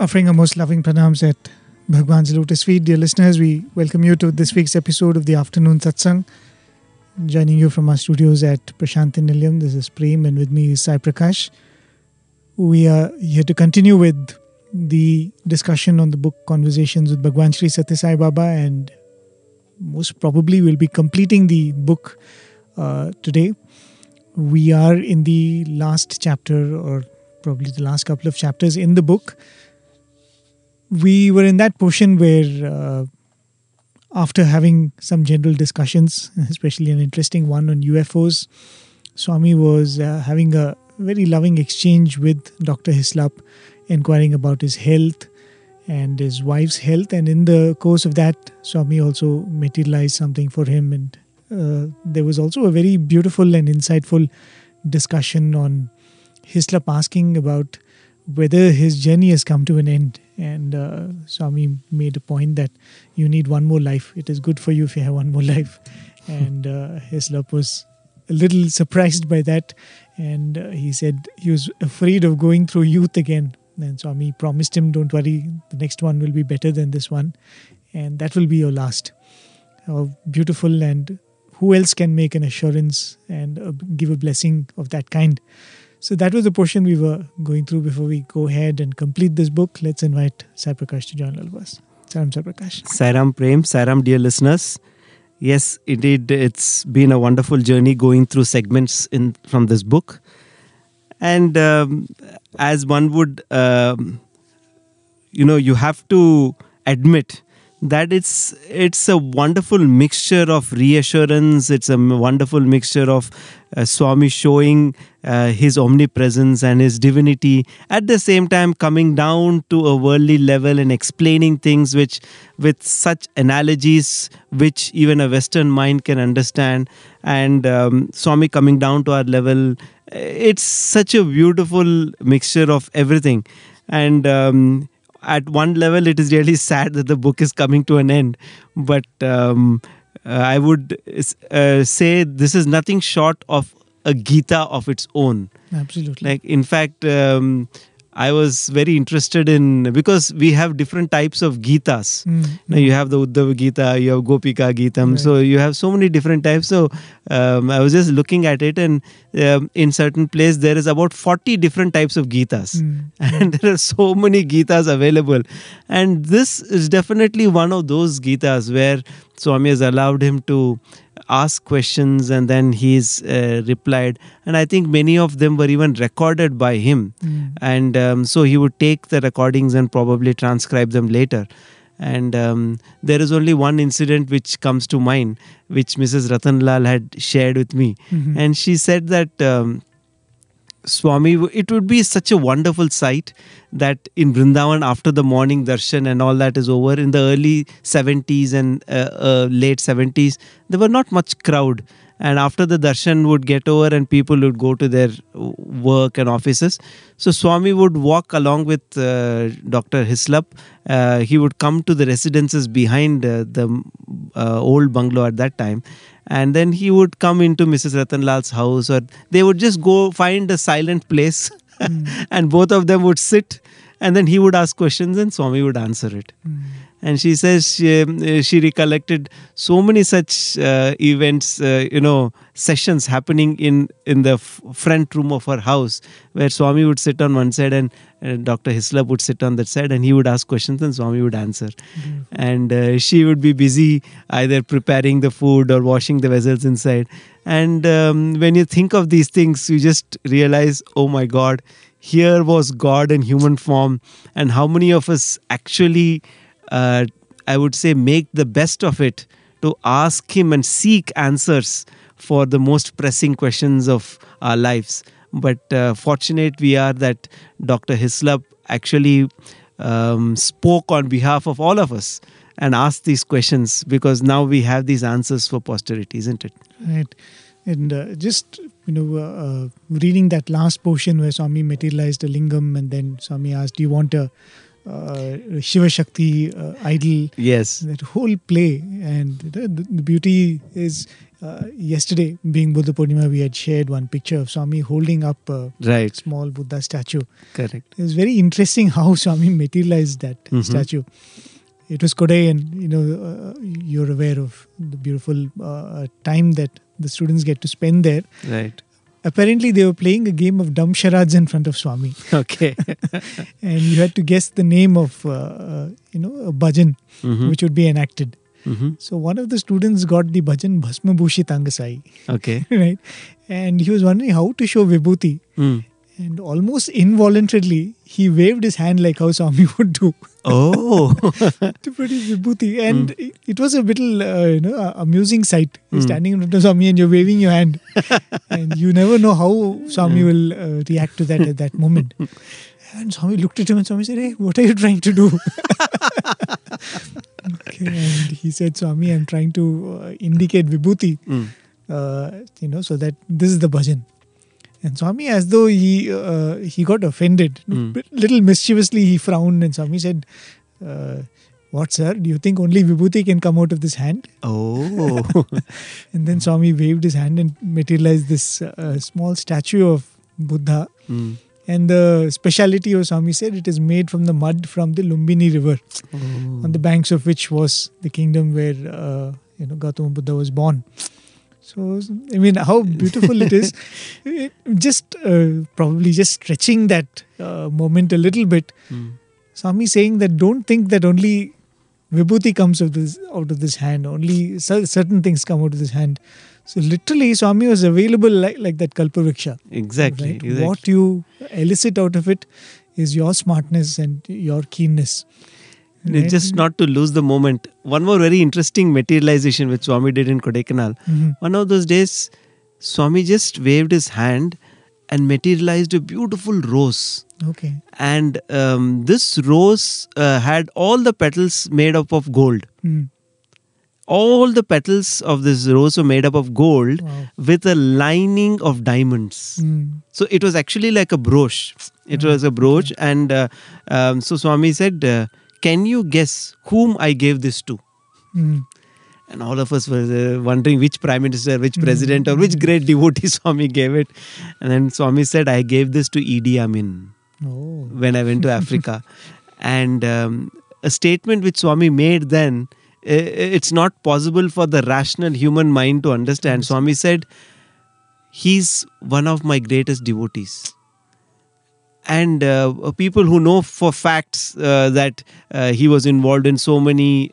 Offering our most loving pranams at Bhagwan's Lotus Feet. Dear listeners, we welcome you to this week's episode of the Afternoon Satsang. Joining you from our studios at Prashanthi Nilayam, this is Prem, and with me is Sai Prakash. We are here to continue with the discussion on the book Conversations with Bhagwan Sri Sathya Sai Baba, and most probably we'll be completing the book today. We are in the last chapter, or probably the last couple of chapters in the book. We were in that portion where after having some general discussions, especially an interesting one on UFOs, Swami was having a very loving exchange with Dr. Hislop, inquiring about his health and his wife's health. And in the course of that, Swami also materialized something for him. And there was also a very beautiful and insightful discussion on Hislop asking about whether his journey has come to an end. And Swami made a point that you need one more life. It is good for you if you have one more life. And Hislop was a little surprised by that. And he said he was afraid of going through youth again. And Swami promised him, don't worry, the next one will be better than this one. And that will be your last. How beautiful, and who else can make an assurance and give a blessing of that kind? So that was the portion we were going through. Before we go ahead and complete this book, let's invite Sai Prakash to join all of us. Sairam, Sai Prakash. Sairam Prem, Sairam dear listeners. Yes, indeed, it's been a wonderful journey going through segments from this book. And as one would, you have to admit that it's a wonderful mixture of reassurance. It's a wonderful mixture of Swami showing his omnipresence and his divinity, at the same time coming down to a worldly level and explaining things which, with such analogies which even a Western mind can understand, and Swami coming down to our level. It's such a beautiful mixture of everything. And at one level, it is really sad that the book is coming to an end. But I would say this is nothing short of a Gita of its own. Absolutely. Like, in fact, I was very interested in, because we have different types of Gitas. Now you have the Uddhava Gita, you have Gopika Gitam. Right. So you have so many different types. So I was just looking at it, and in certain place there is about 40 different types of Gitas. And there are so many Gitas available. And this is definitely one of those Gitas where Swami has allowed him to ask questions, and then he's replied. And I think many of them were even recorded by him. And so he would take the recordings and probably transcribe them later. And there is only one incident which comes to mind, which Mrs. Ratanlal had shared with me. And she said that Swami, it would be such a wonderful sight that in Vrindavan, after the morning darshan and all that is over, in the early 70s and late 70s, there were not much crowd. And after the darshan would get over and people would go to their work and offices, so Swami would walk along with Dr. Hislop. He would come to the residences behind the old bungalow at that time. And then he would come into Mrs. Ratanlal's house, or they would just go find a silent place and both of them would sit, and then he would ask questions and Swami would answer it. And she says she recollected so many such events, sessions happening in the front room of her house, where Swami would sit on one side and Dr. Hislop would sit on that side, and he would ask questions and Swami would answer. And she would be busy either preparing the food or washing the vessels inside. And when you think of these things, you just realize, oh my God, here was God in human form. And how many of us actually, I would say, make the best of it to ask him and seek answers for the most pressing questions of our lives. But fortunate we are that Dr. Hislop actually spoke on behalf of all of us and asked these questions, because now we have these answers for posterity, isn't it? Right. And just, reading that last portion where Swami materialized a lingam, and then Swami asked, do you want a Shiva Shakti idol? Yes. That whole play, and the beauty is yesterday, being Buddha Purnima, we had shared one picture of Swami holding up a Right. small Buddha statue. Correct. It was very interesting how Swami materialized that statue. It was Kodai, and you're aware of the beautiful time that the students get to spend there. Right. Apparently, they were playing a game of dumb charades in front of Swami, Okay. and you had to guess the name of a bhajan which would be enacted. So one of the students got the bhajan Bhasma Bhushit Angasai, Okay. right? And he was wondering how to show vibhuti. And almost involuntarily, he waved his hand like how Swami would do Oh. to produce vibhuti. And it was a little, amusing sight. You're standing in front of Swami and you're waving your hand. And you never know how Swami will react to that at that moment. And Swami looked at him and Swami said, "Hey, what are you trying to do?" Okay, and he said, "Swami, I'm trying to indicate vibhuti, so that this is the bhajan." And Swami, as though he got offended, little mischievously he frowned, and Swami said, "What, sir? Do you think only vibhuti can come out of this hand?" Oh. And then Swami waved his hand and materialized this small statue of Buddha. And the speciality of Swami said it is made from the mud from the Lumbini river, on the banks of which was the kingdom where Gautama Buddha was born. So, I mean, how beautiful it is. Probably just stretching that moment a little bit. Swami saying that don't think that only vibhuti comes out of this hand, only certain things come out of this hand. So literally, Swami was available like that Kalpavriksha. Exactly, right? exactly. What you elicit out of it is your smartness and your keenness. It's just not to lose the moment. One more very interesting materialization which Swami did in Kodaikanal. One of those days, Swami just waved his hand and materialized a beautiful rose. Okay. And this rose had all the petals made up of gold. All the petals of this rose were made up of gold with a lining of diamonds. So it was actually like a brooch. It was a brooch. And so Swami said, "Can you guess whom I gave this to?" And all of us were wondering which prime minister, which president, or which great devotee Swami gave it. And then Swami said, "I gave this to Idi Amin when I went to Africa." And a statement which Swami made then, it's not possible for the rational human mind to understand. Swami said, "He's one of my greatest devotees." And people who know for facts that he was involved in so many,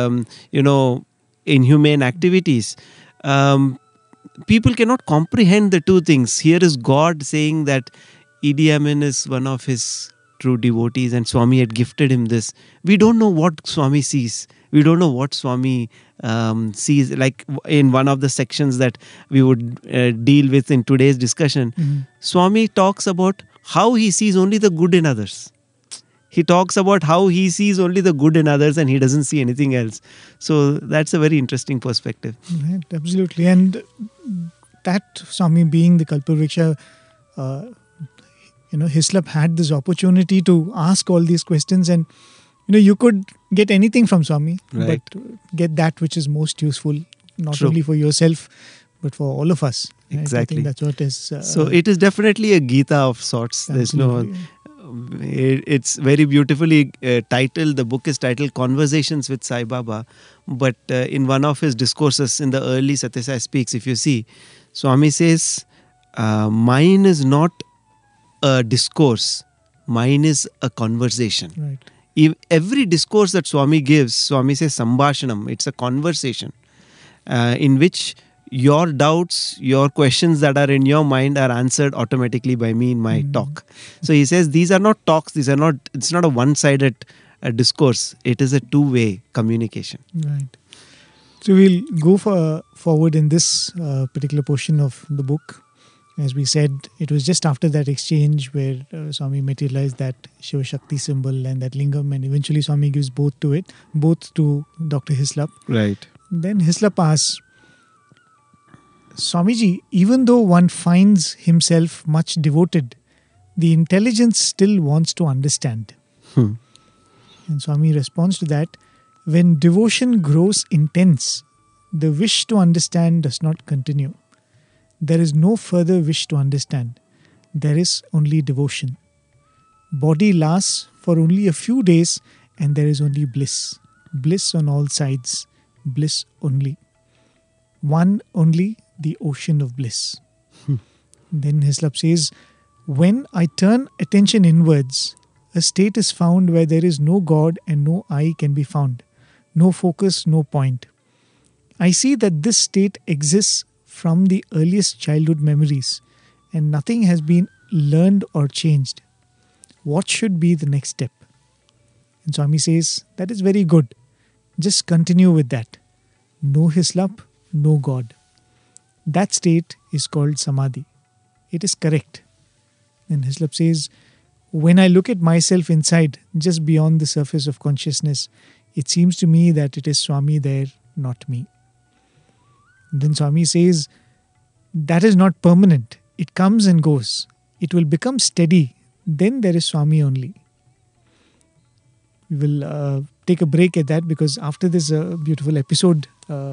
inhumane activities, people cannot comprehend the two things. Here is God saying that Idi Amin is one of his true devotees and Swami had gifted him this. We don't know what Swami sees. We don't know what Swami sees. Like in one of the sections that we would deal with in today's discussion, Swami talks about how he sees only the good in others. He talks about how he sees only the good in others and he doesn't see anything else. So that's a very interesting perspective. Right, absolutely. And that Swami being the Kalpavriksha, Hislop had this opportunity to ask all these questions, and you could get anything from Swami, Right. but get that which is most useful, not True. only for yourself, but for all of us. Right? Exactly. I think that's what is. So it is definitely a Gita of sorts. There's absolutely. it's very beautifully titled. The book is titled Conversations with Sai Baba. But in one of his discourses in the early Satya Sai Speaks, if you see, Swami says, mine is not a discourse, mine is a conversation. Right. Every discourse that Swami gives, Swami says Sambhashanam, it's a conversation in which your doubts, your questions that are in your mind are answered automatically by me in my talk. So he says these are not talks, it's not a one-sided discourse, it is a two-way communication. Right. So we'll go forward in this particular portion of the book. As we said, it was just after that exchange where Swami materialized that Shiva Shakti symbol and that lingam, and eventually Swami gives both to Dr. Hislop. Right. Then Hislop asks, Swamiji, even though one finds himself much devoted, the intelligence still wants to understand. And Swami responds to that, when devotion grows intense, The wish to understand does not continue. There is no further wish to understand. There is only devotion. Body lasts for only a few days and there is only bliss. Bliss on all sides. Bliss only. One only, the ocean of bliss. Then Hislop says, when I turn attention inwards, a state is found where there is no God and no I can be found. No focus, no point. I see that this state exists from the earliest childhood memories and nothing has been learned or changed. What should be the next step? And Swami says, that is very good. Just continue with that. No Hislop, no God. That state is called Samadhi. It is correct. And Hislop says, when I look at myself inside, just beyond the surface of consciousness, it seems to me that it is Swami there, not me. Then Swami says, that is not permanent. It comes and goes. It will become steady. Then there is Swami only. We will take a break at that because after this beautiful episode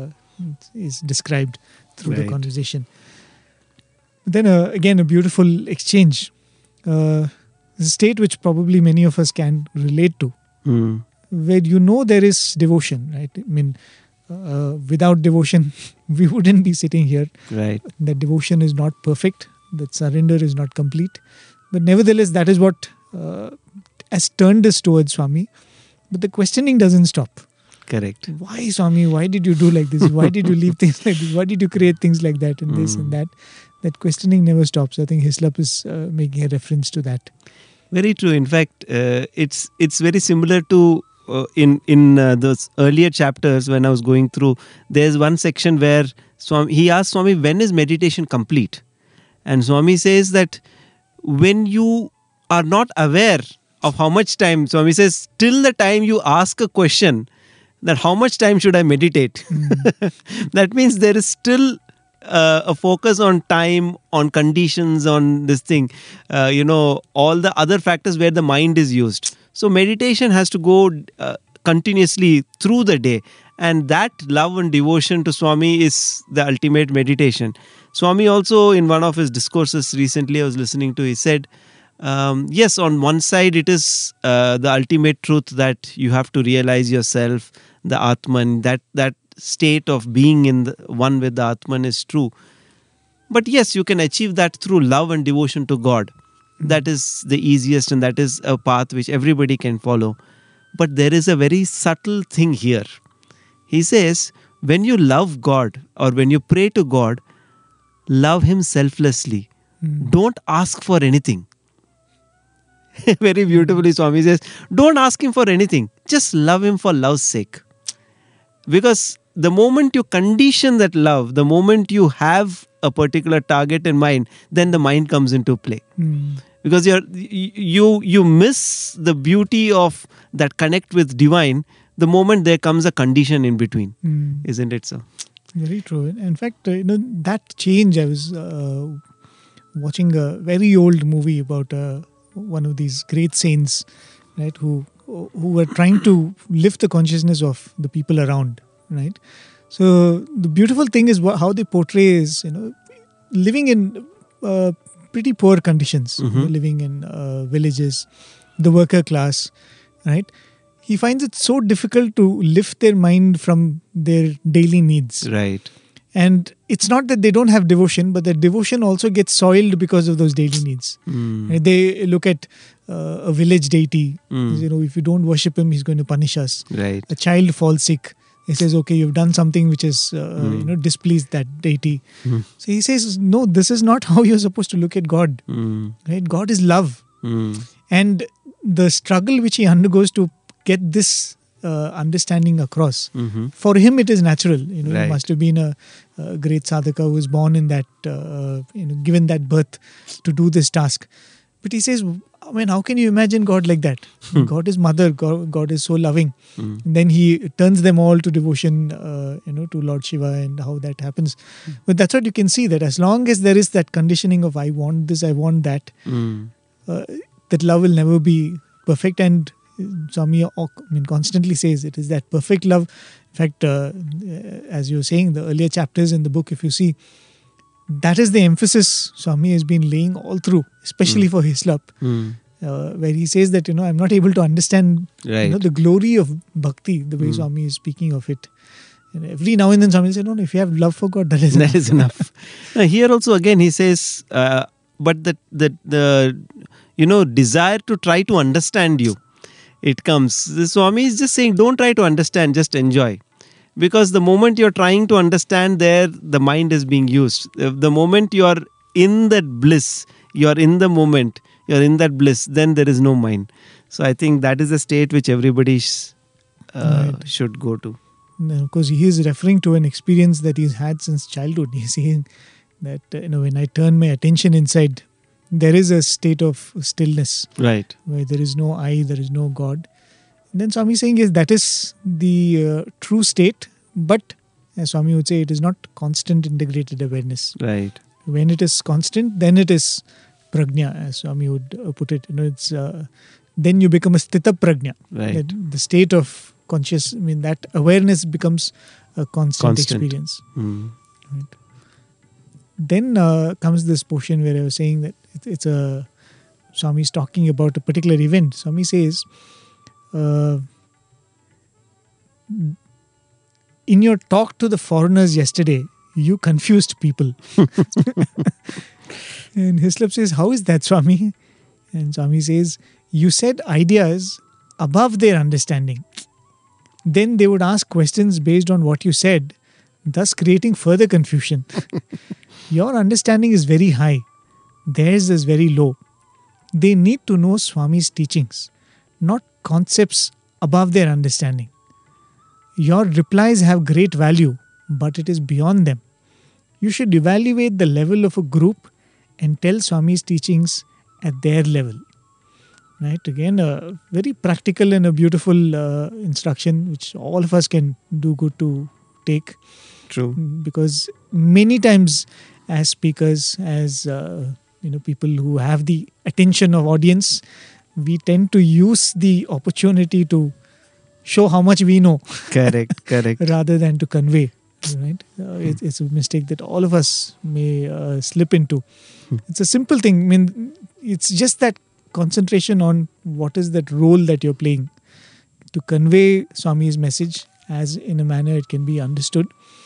is described through the conversation. Then again, a beautiful exchange. A state which probably many of us can relate to. Where there is devotion, right? I mean, without devotion, we wouldn't be sitting here. Right. That devotion is not perfect. That surrender is not complete. But nevertheless, that is what has turned us towards Swami. But the questioning doesn't stop. Correct. Why, Swami? Why did you do like this? Why did you leave things like this? Why did you create things like that and this and that? That questioning never stops. I think Hislop is making a reference to that. Very true. In fact, it's very similar to in those earlier chapters when I was going through. There's one section where he asked Swami, when is meditation complete? And Swami says that when you are not aware of how much time, Swami says, till the time you ask a question that how much time should I meditate? That means there is still a focus on time, on conditions, on this thing, all the other factors where the mind is used. So meditation has to go continuously through the day. And that love and devotion to Swami is the ultimate meditation. Swami also, in one of his discourses recently I was listening to, he said, yes, on one side it is the ultimate truth that you have to realize yourself, the Atman, that state of being in one with the Atman is true. But yes, you can achieve that through love and devotion to God. That is the easiest and that is a path which everybody can follow. But there is a very subtle thing here. He says, when you love God or when you pray to God, love Him selflessly. Don't ask for anything. Very beautifully, Swami says, don't ask Him for anything. Just love Him for love's sake. Because the moment you condition that love, the moment you have a particular target in mind, then the mind comes into play. Because you miss the beauty of that connect with divine the moment there comes a condition in between. Isn't it so? Very true. In fact, that change, I was watching a very old movie about one of these great saints, right, who were trying to lift the consciousness of the people around, right? So the beautiful thing is how they portray is, living in pretty poor conditions, living in villages, the worker class, right? He finds it so difficult to lift their mind from their daily needs. Right. And it's not that they don't have devotion, but the devotion also gets soiled because of those daily needs. Right? They look at a village deity. If you don't worship him, he's going to punish us. Right. A child falls sick. He says, okay, you've done something which has displeased that deity. So he says, no, this is not how you're supposed to look at God. Right? God is love. And the struggle which he undergoes to get this understanding across, for him it is natural. He must have been a great sadhaka who was born in that, given that birth to do this task. But he says, I mean, how can you imagine God like that? God is mother. God is so loving. And then he turns them all to devotion, to Lord Shiva and how that happens. But that's what you can see, that as long as there is that conditioning of I want this, I want that, that love will never be perfect. And Swami constantly says it is that perfect love In fact, as you were saying, the earlier chapters in the book, if you see, that is the emphasis Swami has been laying all through, especially for Hislop, where he says that, I'm not able to understand the glory of bhakti, the way Swami is speaking of it. And every now and then Swami will say, no, if you have love for God, that is enough. That is enough. Now, here also again he says, but the desire to try to understand you, it comes. The Swami is just saying, don't try to understand, just enjoy. Because the moment you're trying to understand there, the mind is being used. The moment you are in that bliss, you're in the moment, you're in that bliss, then there is no mind. So I think that is a state which everybody should go to. Because he is referring to an experience that he's had since childhood. He's saying that, when I turn my attention inside, there is a state of stillness. Right. Where there is no I, there is no God. And then Swami is saying that is the true state, but as Swami would say, it is not constant integrated awareness. Right. When it is constant, then it is prajna, as Swami would put it. It's then you become a sthita prajna. Right. That the state of conscious, that awareness becomes a constant experience. Right. Then comes this portion where I was saying that it's a Swami is talking about a particular event. Swami says, in your talk to the foreigners yesterday, you confused people. And Hislop says, how is that, Swami? And Swami says, you said ideas above their understanding. Then they would ask questions based on what you said, thus creating further confusion. Your understanding is very high. Theirs is very low. They need to know Swami's teachings, not concepts above their understanding. Your replies have great value, but it is beyond them. You should evaluate the level of a group and tell Swami's teachings at their level. Right? Again, a very practical and a beautiful instruction which all of us can do good to take. True. Because many times as speakers, as people who have the attention of audience, we tend to use the opportunity to show how much we know. Correct. Rather than to convey. Right? It's a mistake that all of us may slip into. It's a simple thing. It's just that concentration on what is that role that you're playing to convey Swami's message as in a manner it can be understood.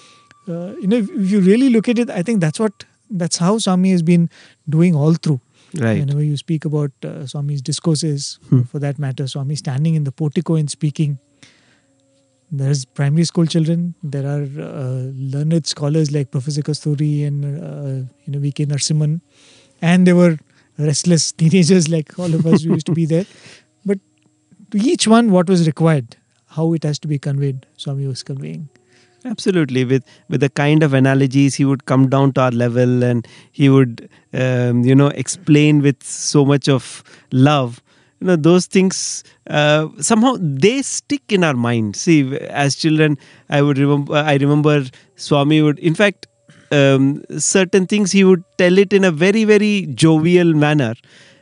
If you really look at it, I think that's how Swami has been doing all through. Right. Whenever you speak about Swami's discourses, for that matter, Swami standing in the portico and speaking. There's primary school children. There are learned scholars like Professor Kasturi and V.K. Narasimhan, and there were restless teenagers like all of us who used to be there. But to each one, what was required, how it has to be conveyed, Swami was conveying. Absolutely. With the kind of analogies, he would come down to our level and he would, explain with so much of love. Those things, somehow they stick in our mind. See, as children, I remember Swami would, in fact, certain things he would tell it in a very, very jovial manner.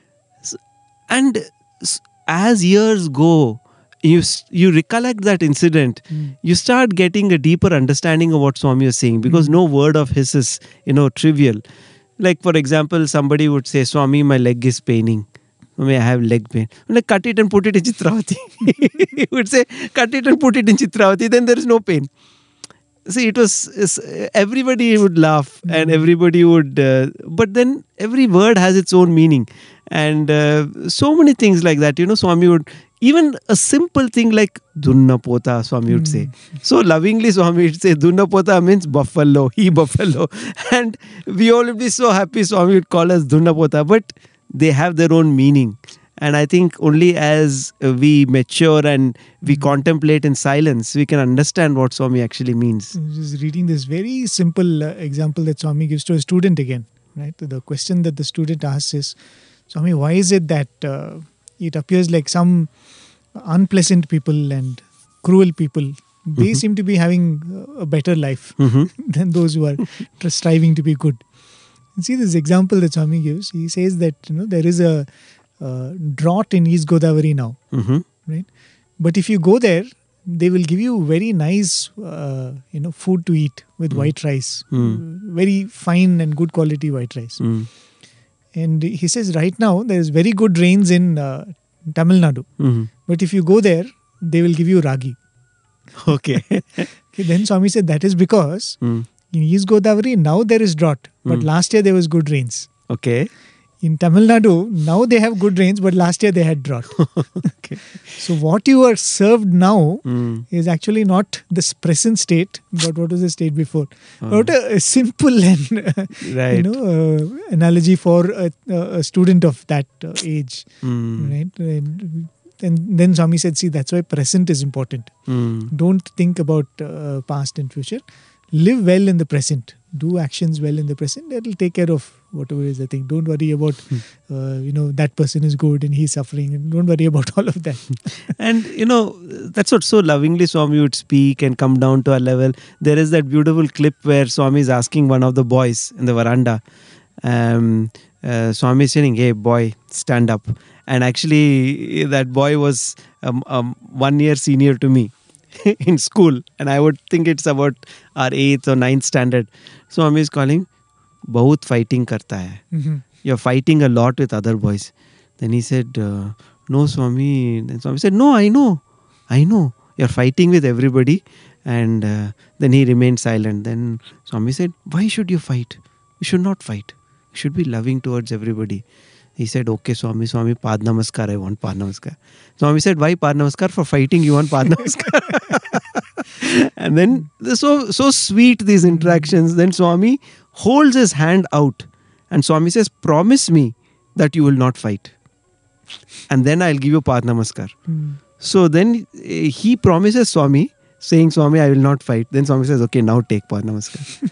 And as years go, you recollect that incident, you start getting a deeper understanding of what Swami was saying, because no word of his is, trivial. Like, for example, somebody would say, Swami, my leg is paining. Swami, I have leg pain. I'm like, cut it and put it in Chitravati. He would say, cut it and put it in Chitravati, then there is no pain. See, it was, everybody would laugh and everybody would, but then every word has its own meaning. And so many things like that, Swami would, even a simple thing like Dunna Pota, Swami would say. So lovingly, Swami would say, Dunna Pota means buffalo, he buffalo. And we all would be so happy Swami would call us Dunna Pota, but they have their own meaning. And I think only as we mature and we contemplate in silence, we can understand what Swami actually means. Just reading this very simple example that Swami gives to a student again. Right? The question that the student asks is, Swami, why is it that it appears like some unpleasant people and cruel people, they seem to be having a better life than those who are striving to be good? And see this example that Swami gives. He says that there is a drought in East Godavari now, right? But if you go there, they will give you very nice, food to eat with white rice, very fine and good quality white rice. And he says right now there is very good rains in Tamil Nadu, but if you go there, they will give you ragi. Okay. Then Swami said that is because in East Godavari now there is drought, but last year there was good rains. Okay. In Tamil Nadu, now they have good rains, but last year they had drought. Okay. So what you are served now is actually not this present state, but what was the state before. What a simple and Right. analogy for a student of that age, right? And then Swami said, see, that's why present is important. Don't think about past and future. Live well in the present. Do actions well in the present. That will take care of whatever is the thing. Don't worry about, that person is good and he's suffering. And don't worry about all of that. And, that's what so lovingly Swami would speak and come down to our level. There is that beautiful clip where Swami is asking one of the boys in the veranda. Swami is saying, hey, boy, stand up. And actually, that boy was 1 year senior to me in school. And I would think it's about our 8th or 9th standard. Swami is calling, bahut fighting karta hai. You're fighting a lot with other boys. Then he said, no, Swami. Then Swami said, no, I know. You're fighting with everybody. And then he remained silent. Then Swami said, why should you fight? You should not fight. You should be loving towards everybody. He said, okay, Swami, Pad Namaskar, I want Pad Namaskar. Swami said, why Pad Namaskar? For fighting, you want Pad Namaskar? And then, so sweet these interactions. Then Swami holds his hand out and Swami says, promise me that you will not fight. And then I'll give you Pad Namaskar. So then he promises Swami, saying, Swami, I will not fight. Then Swami says, okay, now take Pad Namaskar.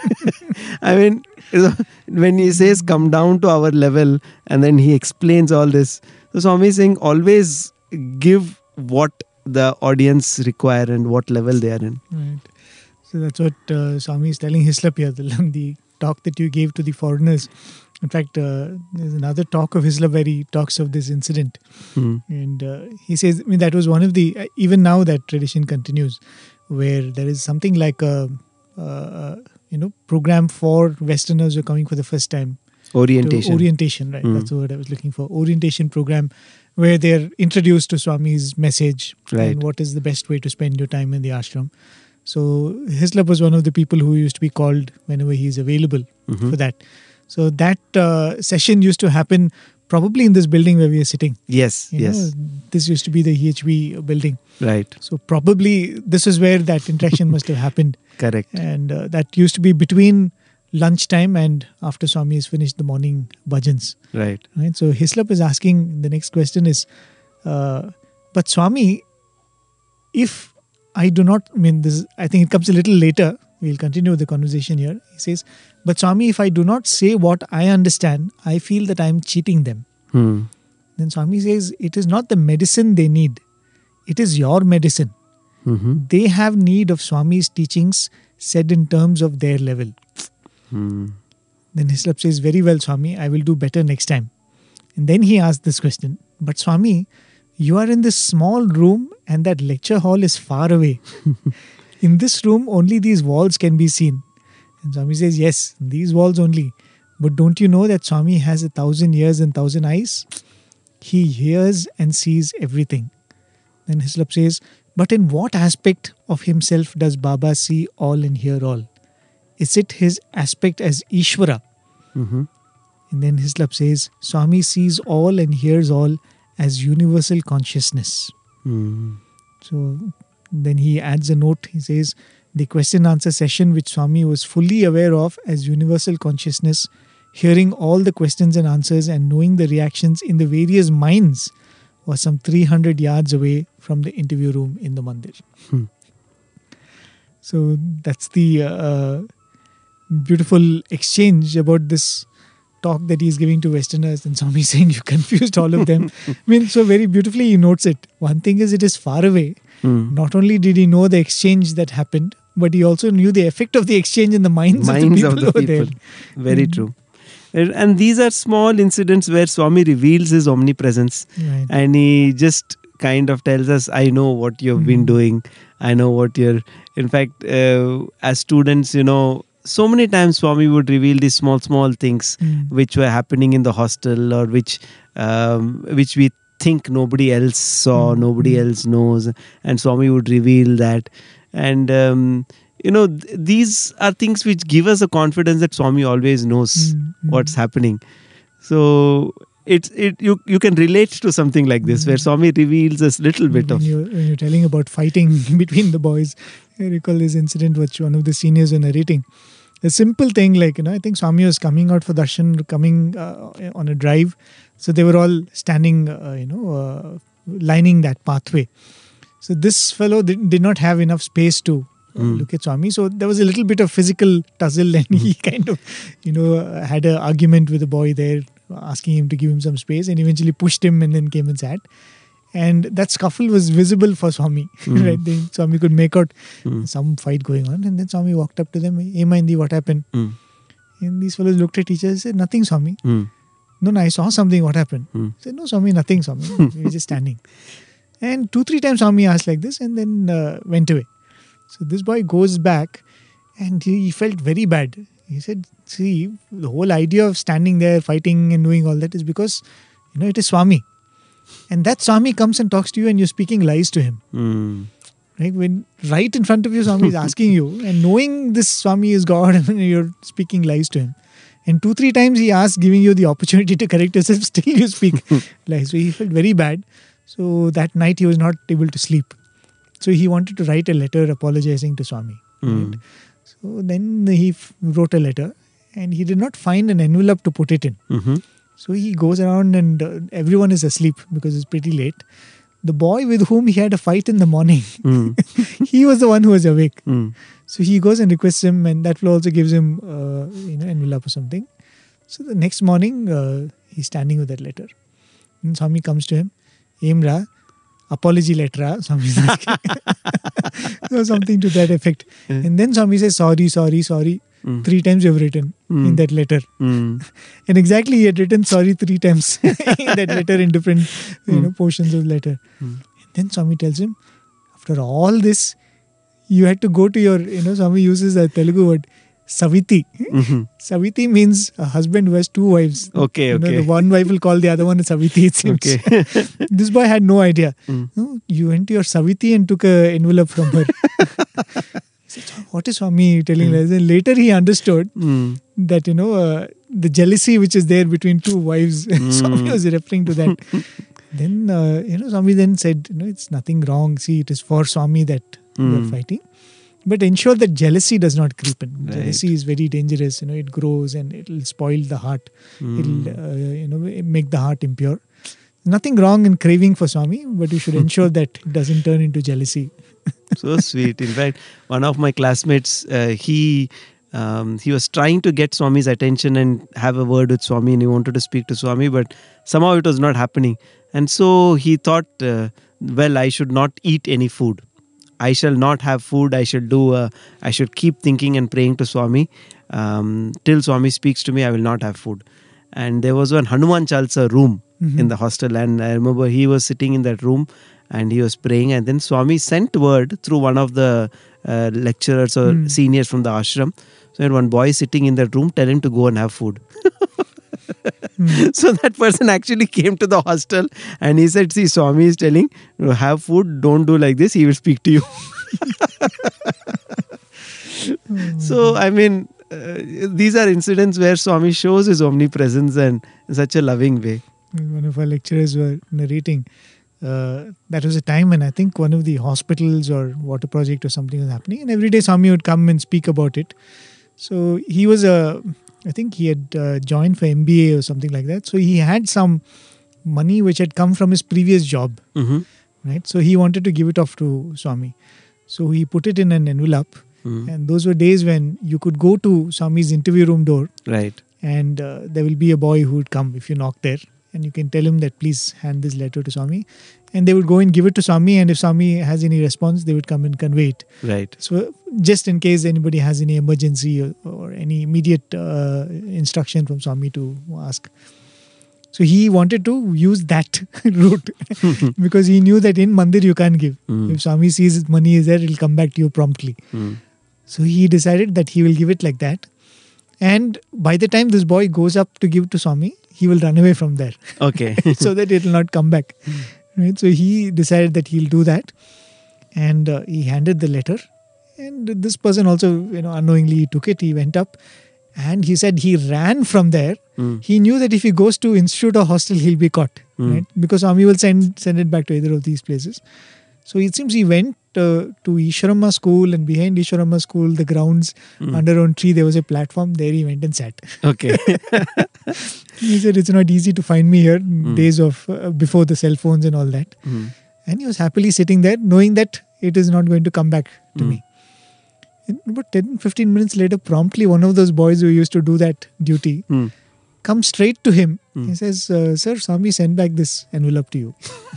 I mean, when he says, come down to our level, and then he explains all this. So Swami is saying, always give what the audience require and what level they are in. Right. So that's what Swami is telling Hislop here, the talk that you gave to the foreigners. In fact, there's another talk of Hislop where he talks of this incident. And he says, that was one of the, even now that tradition continues, where there is something like a program for Westerners who are coming for the first time. Orientation, right? That's the word I was looking for. Orientation program where they're introduced to Swami's message and what is the best way to spend your time in the ashram. So Hislop was one of the people who used to be called whenever he is available for that. So that session used to happen probably in this building where we are sitting. Yes. This used to be the EHB building. Right. So probably this is where that interaction must have happened. Correct. And that used to be between lunchtime and after Swami has finished the morning bhajans. Right. So Hislop is asking, the next question is, but Swami, if I do not, I think it comes a little later. We'll continue the conversation here. He says, but Swami, if I do not say what I understand, I feel that I am cheating them. Then Swami says, it is not the medicine they need. It is your medicine. They have need of Swami's teachings said in terms of their level. Then Hislop says, very well, Swami, I will do better next time. And then he asked this question, but Swami, you are in this small room and that lecture hall is far away. In this room, only these walls can be seen. And Swami says, yes, these walls only. But don't you know that Swami has 1,000 ears and 1,000 eyes? He hears and sees everything. Then Hislop says, but in what aspect of himself does Baba see all and hear all? Is it his aspect as Ishvara? And then Hislop says, Swami sees all and hears all as universal consciousness. So then he adds a note. He says, the question answer session which Swami was fully aware of as universal consciousness, hearing all the questions and answers and knowing the reactions in the various minds, was some 300 yards away from the interview room in the mandir. So that's the beautiful exchange about this talk that he's giving to Westerners, and Swami saying you confused all of them. So very beautifully he notes it. One thing is, it is far away. Not only did he know the exchange that happened, but he also knew the effect of the exchange in the minds of the people over there. Very true. And these are small incidents where Swami reveals his omnipresence, and he just kind of tells us, I know what you've been doing. I know what you're. In fact, as students, so many times Swami would reveal these small things which were happening in the hostel, or which we think nobody else saw, nobody else knows, and Swami would reveal that. And these are things which give us a confidence that Swami always knows what's happening. So you can relate to something like this, where Swami reveals a little bit when you're telling about fighting between the boys. I recall this incident which one of the seniors were narrating. A simple thing like, I think Swami was coming out for darshan, coming on a drive. So they were all standing, lining that pathway. So this fellow did not have enough space to look at Swami. So there was a little bit of physical tussle, and he kind of, had an argument with the boy there, asking him to give him some space, and eventually pushed him and then came and sat. And that scuffle was visible for Swami. Right? Swami could make out some fight going on, and then Swami walked up to them. Hey, Mahindi, what happened? And these fellows looked at each other and said, nothing, Swami. No, I saw something. What happened? I said, no, Swami, nothing, Swami. We were just standing. And 2-3 times Swami asked like this, and then went away. So this boy goes back, and he felt very bad. He said, see, the whole idea of standing there, fighting and doing all that is because, it is Swami. And that Swami comes and talks to you, and you're speaking lies to him. Right? When right in front of you, Swami is asking you, and knowing this Swami is God, and you're speaking lies to him. And 2-3 times he asks, giving you the opportunity to correct yourself, still you speak lies. So he felt very bad. So that night he was not able to sleep. So he wanted to write a letter apologizing to Swami. Right? So then he wrote a letter, and he did not find an envelope to put it in. So he goes around, and everyone is asleep because it's pretty late. The boy with whom he had a fight in the morning, he was the one who was awake. So he goes and requests him, and that fellow also gives him envelope or something. So the next morning, he's standing with that letter. And Swami comes to him, Emra, apology letter, Swami is asking. So something to that effect. And then Swami says, sorry. 3 times you have written in that letter. And exactly he had written sorry 3 times in that letter in different portions of the letter. And then Swami tells him, after all this, you had to go to your, Swami uses a Telugu word, Saviti. Saviti means a husband who has 2 wives. Okay. The one wife will call the other one a Saviti, it seems. Okay. This boy had no idea. No, you went to your Saviti and took an envelope from her. He said, what is Swami telling us? And later he understood that, the jealousy which is there between 2 wives, Swami was referring to that. Then, Swami then said, it's nothing wrong. See, it is for Swami that we are fighting. But ensure that jealousy does not creep in. Right. Jealousy is very dangerous. It grows and it will spoil the heart. It will, make the heart impure. Nothing wrong in craving for Swami, but you should ensure that it doesn't turn into jealousy. So sweet. In fact, one of my classmates, he was trying to get Swami's attention and have a word with Swami, and he wanted to speak to Swami, but somehow it was not happening. And so he thought, I should not eat any food. I shall not have food. I should keep thinking and praying to Swami. Till Swami speaks to me, I will not have food. And there was one Hanuman Chalisa room in the hostel, and I remember he was sitting in that room and he was praying, and then Swami sent word through one of the lecturers or seniors from the ashram. So had one boy sitting in that room, tell him to go and have food. So that person actually came to the hostel and he said, see, Swami is telling, have food, don't do like this, he will speak to you. So, I mean, these are incidents where Swami shows his omnipresence and in such a loving way. One of our lecturers were narrating, that was a time when I think one of the hospitals or water project or something was happening, and every day Swami would come and speak about it. So he was I think he had joined for MBA or something like that. So he had some money which had come from his previous job. Right? So he wanted to give it off to Swami. So he put it in an envelope. And those were days when you could go to Swami's interview room door. Right. And there will be a boy who would come if you knock there. And you can tell him that please hand this letter to Swami. And they would go and give it to Swami. And if Swami has any response, they would come and convey it. Right. So just in case anybody has any emergency or any immediate instruction from Swami to ask. So he wanted to use that route because he knew that in Mandir you can't give. If Swami sees money is there, he'll come back to you promptly. So he decided that he will give it like that. And by the time this boy goes up to give to Swami, he will run away from there. Okay. So that it will not come back. Right? So he decided that he'll do that. And he handed the letter. And this person also, unknowingly he took it. He went up. And he said he ran from there. He knew that if he goes to institute or hostel, he'll be caught. Right? Because Swami will send it back to either of these places. So it seems he went to Ishwarama school, and behind Ishwarama school, the grounds, under a tree, there was a platform. There he went and sat. Okay. He said, it's not easy to find me here, days of before the cell phones and all that. And he was happily sitting there, knowing that it is not going to come back to me. And about 10-15 minutes later, promptly one of those boys who used to do that duty comes straight to him. He says, sir, Swami sent back this envelope to you.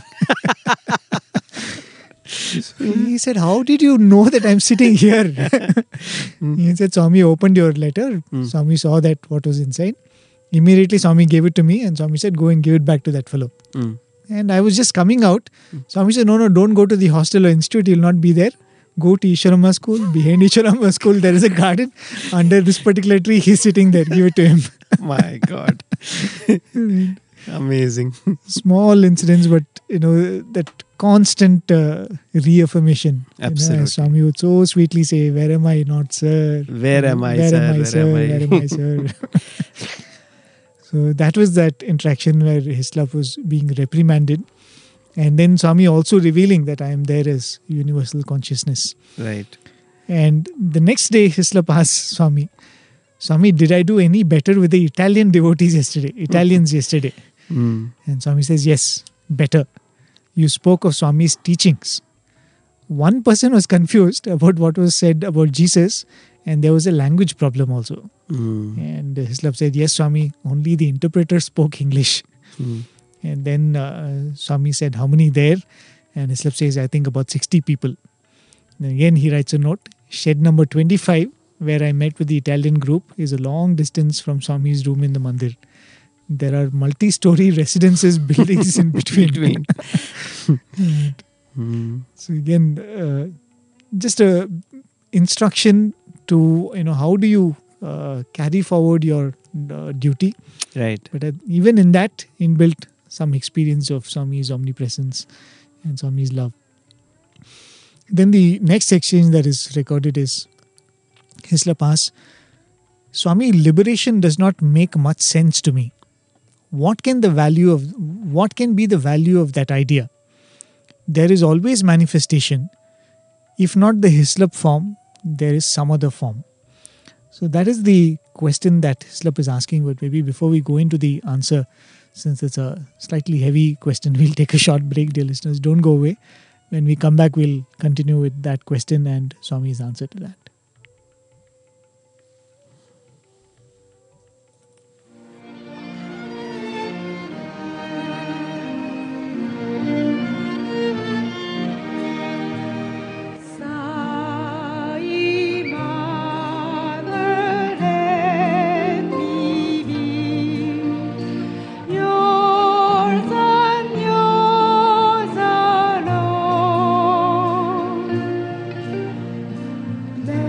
He said, how did you know that I'm sitting here? He said, Swami opened your letter. Swami saw that what was inside. Immediately Swami gave it to me, and Swami said, go and give it back to that fellow. And I was just coming out. Swami said, no, don't go to the hostel or institute. You'll not be there. Go to Ishwarama school. Behind Ishwarama school, there is a garden. Under this particular tree, he's sitting there. Give it to him. My God. Amazing. Small incidents, but that constant reaffirmation. Absolutely. As Swami would so sweetly say, where am I not, sir? Where am I, where sir? Am I, sir? Where am I, sir? So that was that interaction where Hislop was being reprimanded. And then Swami also revealing that I am there as universal consciousness. Right. And the next day, Hislop asked Swami, did I do any better with the Italians yesterday? And Swami says, yes, better. You spoke of Swami's teachings. One person was confused about what was said about Jesus, and there was a language problem also. And Hislop said, yes, Swami, only the interpreter spoke English. And then Swami said, how many there? And Hislop says, I think about 60 people. Then again, he writes a note. Shed number 25, where I met with the Italian group, is a long distance from Swami's room in the mandir. There are multi-story residences, buildings in between. So again, just a instruction to, how do you carry forward your duty. Right. But even in that, inbuilt some experience of Swami's omnipresence and Swami's love. Then the next exchange that is recorded is Hislop asks, Swami, liberation does not make much sense to me. What can be the value of that idea? There is always manifestation. If not the Hislop form, there is some other form. So that is the question that Hislop is asking. But maybe before we go into the answer, since it's a slightly heavy question, we'll take a short break, dear listeners. Don't go away. When we come back, we'll continue with that question and Swami's answer to that. There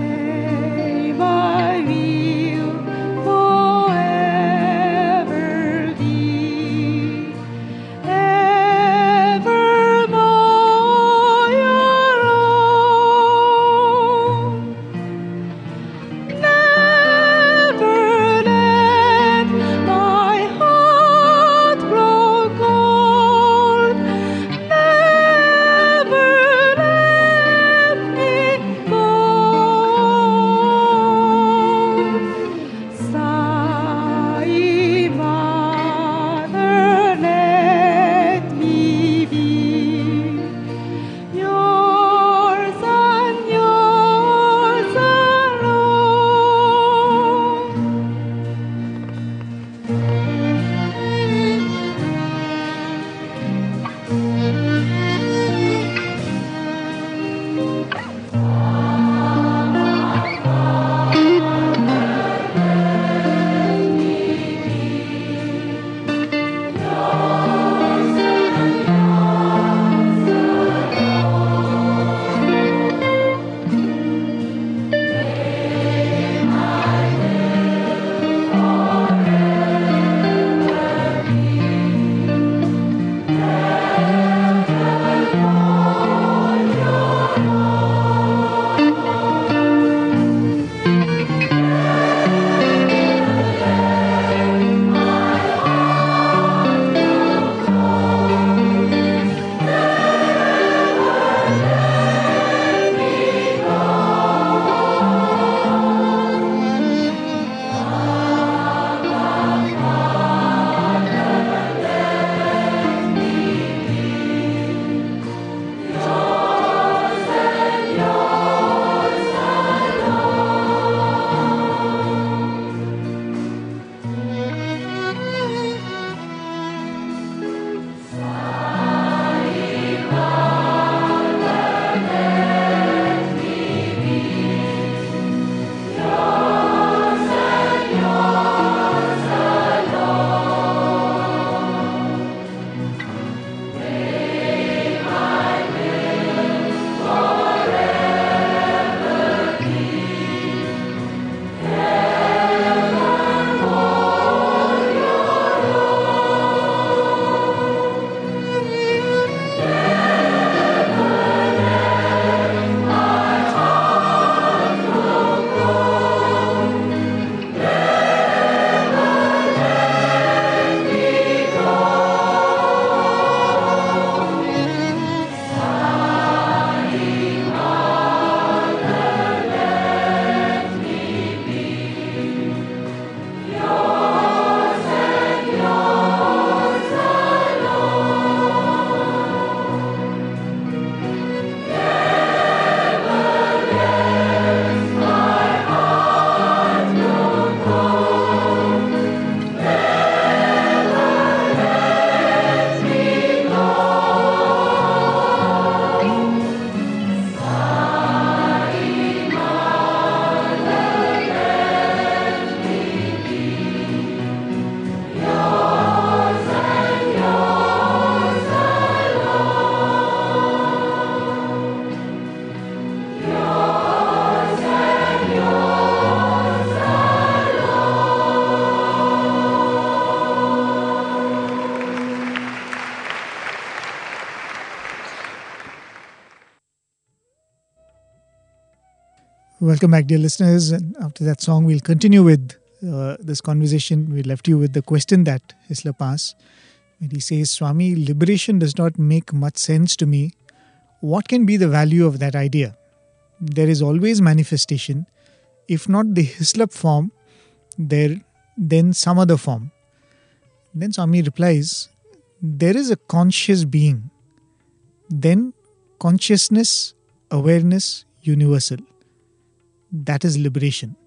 Welcome back, dear listeners. And after that song, we'll continue with this conversation. We left you with the question that Hislop asked. When he says, Swami, liberation does not make much sense to me. What can be the value of that idea? There is always manifestation. If not the Hislop form, then some other form. Then Swami replies, there is a conscious being. Then consciousness, awareness, universal. That is liberation.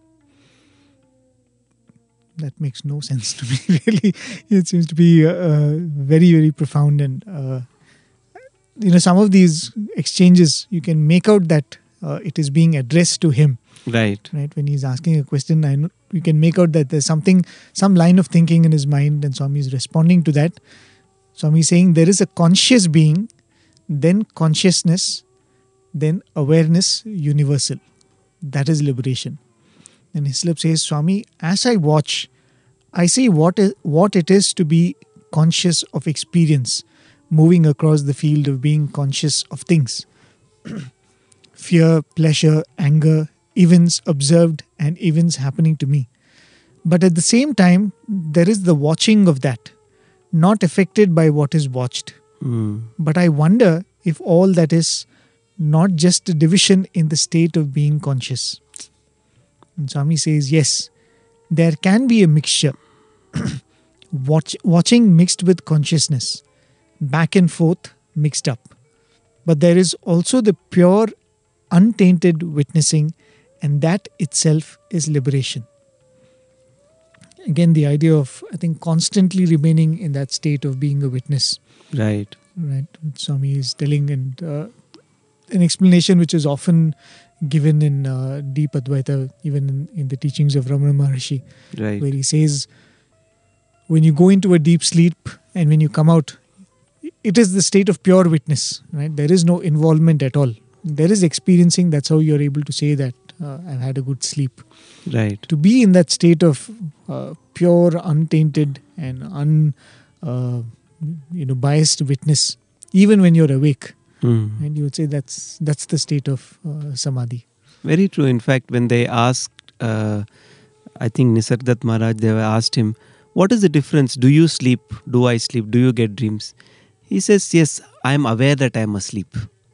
That makes no sense to me, really. It seems to be very, very profound. And, some of these exchanges, you can make out that it is being addressed to him. Right. When he's asking a question, you can make out that there's some line of thinking in his mind, and Swami is responding to that. Swami is saying there is a conscious being, then consciousness, then awareness, universal. That is liberation. And Hislop says, Swami, as I watch, I see what it is to be conscious of experience, moving across the field of being conscious of things. Fear, pleasure, anger, events observed and events happening to me. But at the same time, there is the watching of that, not affected by what is watched. But I wonder if all that is not just a division in the state of being conscious. And Swami says, yes, there can be a mixture. Watching mixed with consciousness, back and forth mixed up. But there is also the pure, untainted witnessing, and that itself is liberation. Again, the idea of, I think, constantly remaining in that state of being a witness. Right. Swami is telling, and an explanation which is often given in Deep Advaita, even in the teachings of Ramana Maharshi, Right. where he says, when you go into a deep sleep and when you come out, it is the state of pure witness. Right? There is no involvement at all. There is experiencing. That's how you're able to say that I've had a good sleep. Right. To be in that state of pure, untainted, and biased witness, even when you're awake, and you would say that's the state of samadhi. Very true. In fact, when they asked, I think Nisargadatta Maharaj, they asked him, what is the difference? Do you sleep? Do I sleep? Do you get dreams? He says, yes, I am aware that I am asleep.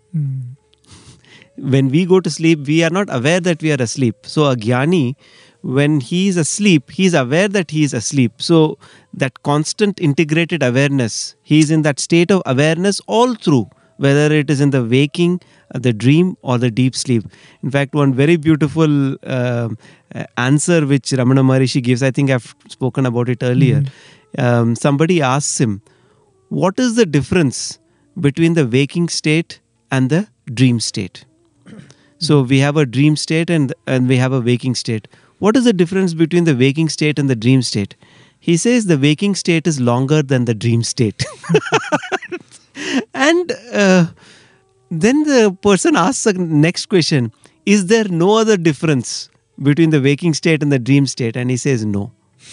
When we go to sleep, we are not aware that we are asleep. So a jnani, when he is asleep, he is aware that he is asleep. So that constant integrated awareness, he is in that state of awareness all through, whether it is in the waking, the dream, or the deep sleep. In fact, one very beautiful answer which Ramana Maharishi gives, I think I've spoken about it earlier. Somebody asks him, what is the difference between the waking state and the dream state? So we have a dream state and we have a waking state. What is the difference between the waking state and the dream state? He says the waking state is longer than the dream state. And then the person asks the next question, is there no other difference between the waking state and the dream state? And he says no.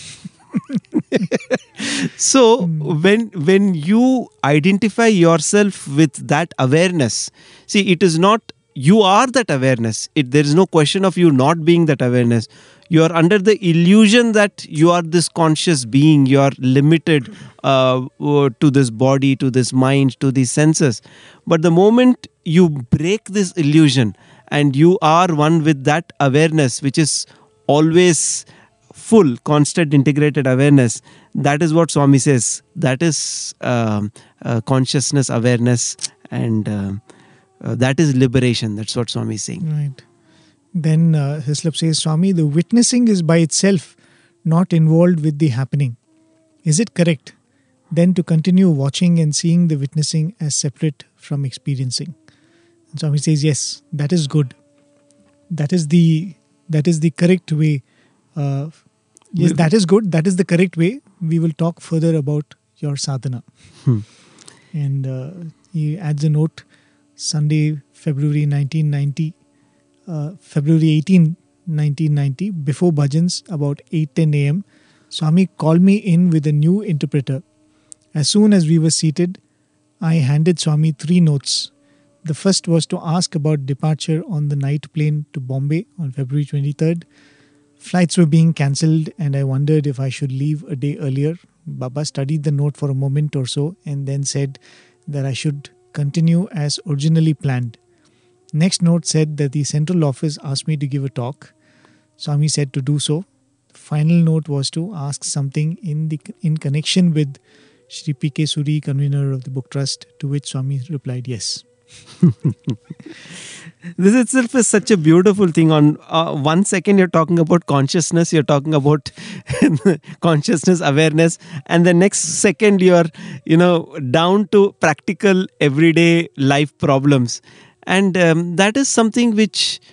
So when you identify yourself with that awareness, see, it is not you are that awareness. There is no question of you not being that awareness. You are under the illusion that you are this conscious being. You are limited to this body, to this mind, to these senses. But the moment you break this illusion and you are one with that awareness, which is always full, constant, integrated awareness, that is what Swami says. That is consciousness, awareness, and that is liberation. That's what Swami is saying. Right. Then Hislop says, Swami, the witnessing is by itself not involved with the happening. Is it correct? Then to continue watching and seeing the witnessing as separate from experiencing. And Swami says, yes, that is good. That is the correct way. Yes, that is good. That is the correct way. We will talk further about your sadhana. And he adds a note, Sunday, February 18, 1990, before bhajans, about 8:10 a.m., Swami called me in with a new interpreter. As soon as we were seated, I handed Swami 3 notes. The first was to ask about departure on the night plane to Bombay on February 23rd. Flights were being cancelled and I wondered if I should leave a day earlier. Baba studied the note for a moment or so and then said that I should continue as originally planned. Next note said that the central office asked me to give a talk. Swami said to do so. The final note was to ask something in connection with Shri P.K. Suri, convener of the book trust, to which Swami replied yes. This itself is such a beautiful thing. On 1 second you're talking about consciousness, you're talking about consciousness, awareness, and the next second you're down to practical everyday life problems. And that is something which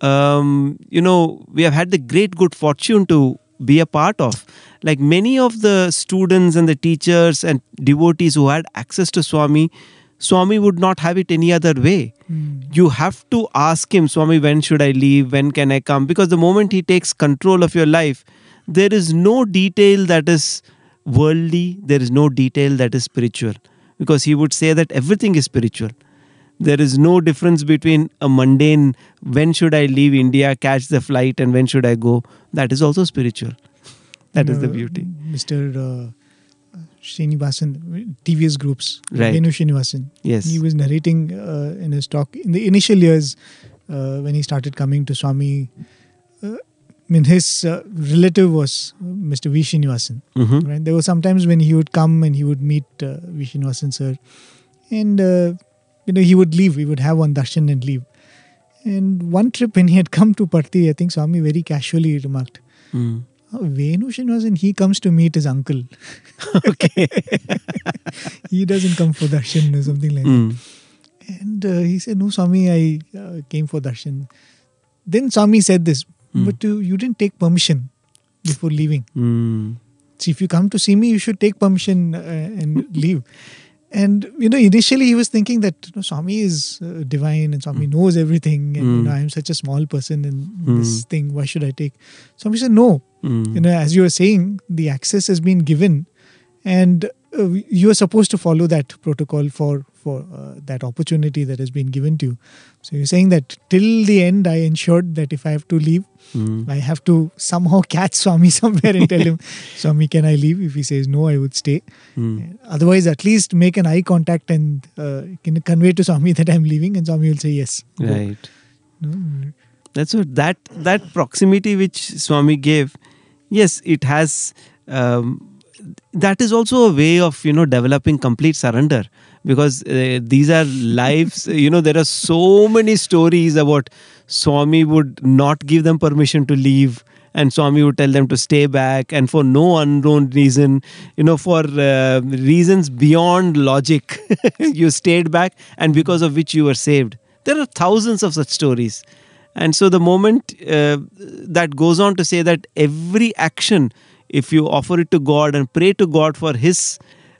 we have had the great good fortune to be a part of. Like many of the students and the teachers and devotees who had access to Swami would not have it any other way. You have to ask him, Swami, when should I leave? When can I come? Because the moment he takes control of your life, there is no detail that is worldly. There is no detail that is spiritual. Because he would say that everything is spiritual. There is no difference between a mundane, when should I leave India, catch the flight, and when should I go? That is also spiritual. That is the beauty. Mr. Srinivasan, TVS Groups, Right. Venu Srinivasan. Yes. He was narrating in his talk in the initial years when he started coming to Swami. His relative was Mr. V. Srinivasan. Mm-hmm. Right? There were sometimes when he would come and he would meet V. Srinivasan sir, and he would leave. He would have one darshan and leave. And one trip when he had come to Parthi, I think Swami very casually remarked, Venu Srinivasan, he comes to meet his uncle. Okay. He doesn't come for darshan or something like that. And he said, no, Swami, I came for darshan. Then Swami said this, but you didn't take permission before leaving. See, if you come to see me, you should take permission and leave. And, initially he was thinking that Swami is divine and Swami knows everything. And, I'm such a small person in this thing. Why should I take? Swami said, no. As you were saying, the access has been given and you are supposed to follow that protocol for that opportunity that has been given to you. So you're saying that till the end, I ensured that if I have to leave, I have to somehow catch Swami somewhere and tell him, Swami, can I leave? If he says no, I would stay. Otherwise, at least make an eye contact and can convey to Swami that I'm leaving, and Swami will say yes. Go. Right. That's what that proximity which Swami gave. Yes, it has. That is also a way of developing complete surrender, because these are lives. There are so many stories about Swami would not give them permission to leave, and Swami would tell them to stay back, and for no unknown reason, for reasons beyond logic, you stayed back, and because of which you were saved. There are thousands of such stories. And so the moment that goes on to say that every action, if you offer it to God and pray to God for His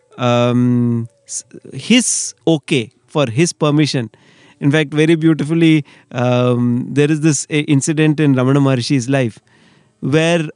okay, for His permission. In fact, very beautifully, there is this incident in Ramana Maharshi's life where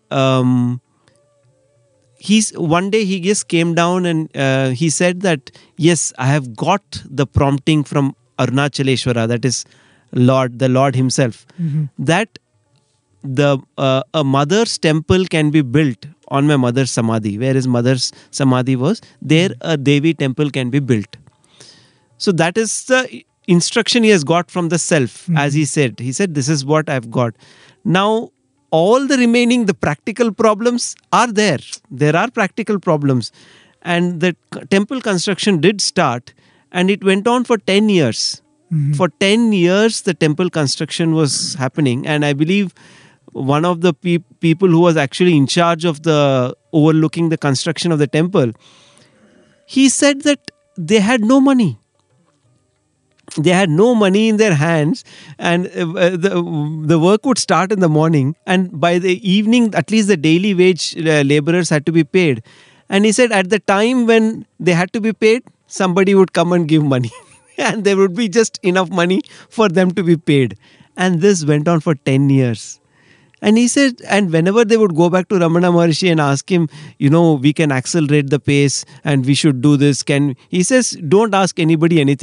one day he just came down and he said that, yes, I have got the prompting from Arunachaleshwara, that is the Lord Himself, that a mother's temple can be built on my mother's samadhi, where his mother's samadhi was. There a Devi temple can be built. So that is the instruction he has got from the self, as he said. He said, this is what I've got. Now, all the remaining, the practical problems are there. There are practical problems. And the temple construction did start, and it went on for 10 years. For 10 years, the temple construction was happening. And I believe one of the people who was actually in charge of overlooking the construction of the temple, he said that they had no money. They had no money in their hands, and the work would start in the morning, and by the evening, at least the daily wage laborers had to be paid. And he said at the time when they had to be paid, somebody would come and give money. And there would be just enough money for them to be paid. And this went on for 10 years. And he said, and whenever they would go back to Ramana Maharshi and ask him, we can accelerate the pace and we should do this. He says, don't ask anybody anything.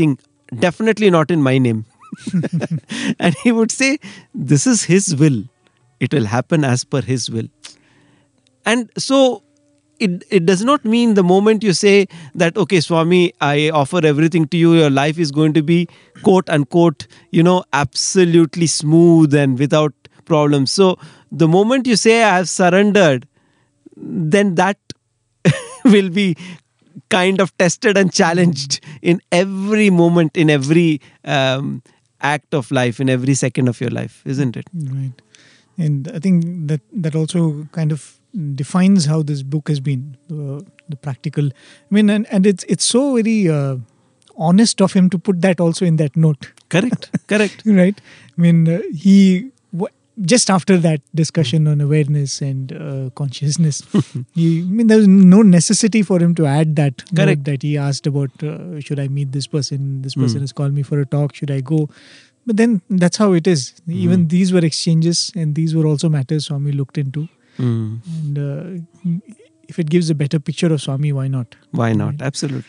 definitely not in my name. And he would say, this is his will. It will happen as per his will. And so it does not mean the moment you say that, okay, Swami, I offer everything to you, your life is going to be quote unquote, absolutely smooth and without problems. So the moment you say I have surrendered, then that will be kind of tested and challenged in every moment, in every act of life, in every second of your life, isn't it? Right. And I think that also kind of defines how this book has been, the practical. I mean, and it's so very honest of him to put that also in that note. Correct. Right. I mean, just after that discussion on awareness and consciousness, there was no necessity for him to add that. Correct. That he asked about, should I meet this person? This person has called me for a talk. Should I go? But then that's how it is. Even these were exchanges, and these were also matters Swami looked into. And if it gives a better picture of Swami, why not? Why not? Right. Absolutely.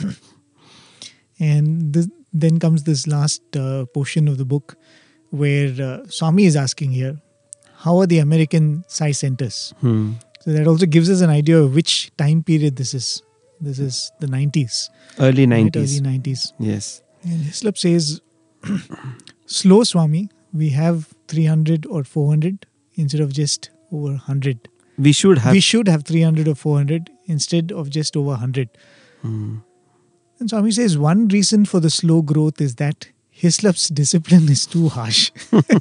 And then comes this last portion of the book, where Swami is asking here, how are the American Sai centers? So that also gives us an idea of which time period this is. This is the 90s. Early 90s. Right, early 90s. Yes. And Hislop says, slow Swami, we have 300 or 400 instead of just over 100. We should have 300 or 400 instead of just over 100. And Swami says, one reason for the slow growth is that Hislop's discipline is too harsh.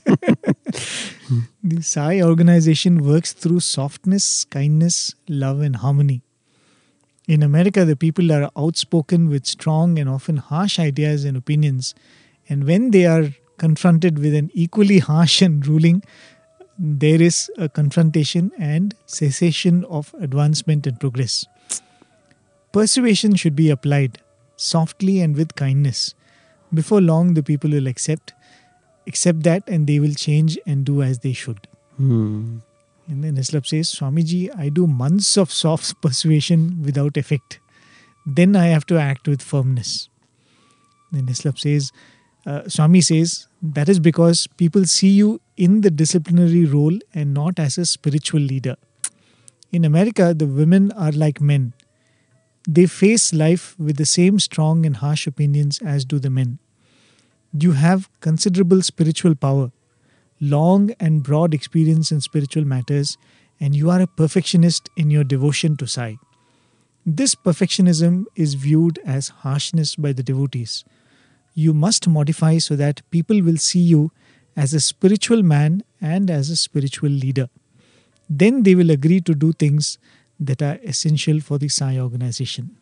The Sai organization works through softness, kindness, love and harmony. In America, the people are outspoken with strong and often harsh ideas and opinions. And when they are confronted with an equally harsh and ruling, there is a confrontation and cessation of advancement and progress. Persuasion should be applied softly and with kindness. Before long, the people will accept that, and they will change and do as they should. And then Hislop says, Swamiji, I do months of soft persuasion without effect. Then I have to act with firmness. Then Hislop says, Swami says, that is because people see you in the disciplinary role and not as a spiritual leader. In America, the women are like men. They face life with the same strong and harsh opinions as do the men. You have considerable spiritual power, long and broad experience in spiritual matters, and you are a perfectionist in your devotion to Sai. This perfectionism is viewed as harshness by the devotees. You must modify so that people will see you as a spiritual man and as a spiritual leader. Then they will agree to do things that are essential for the Sai organization.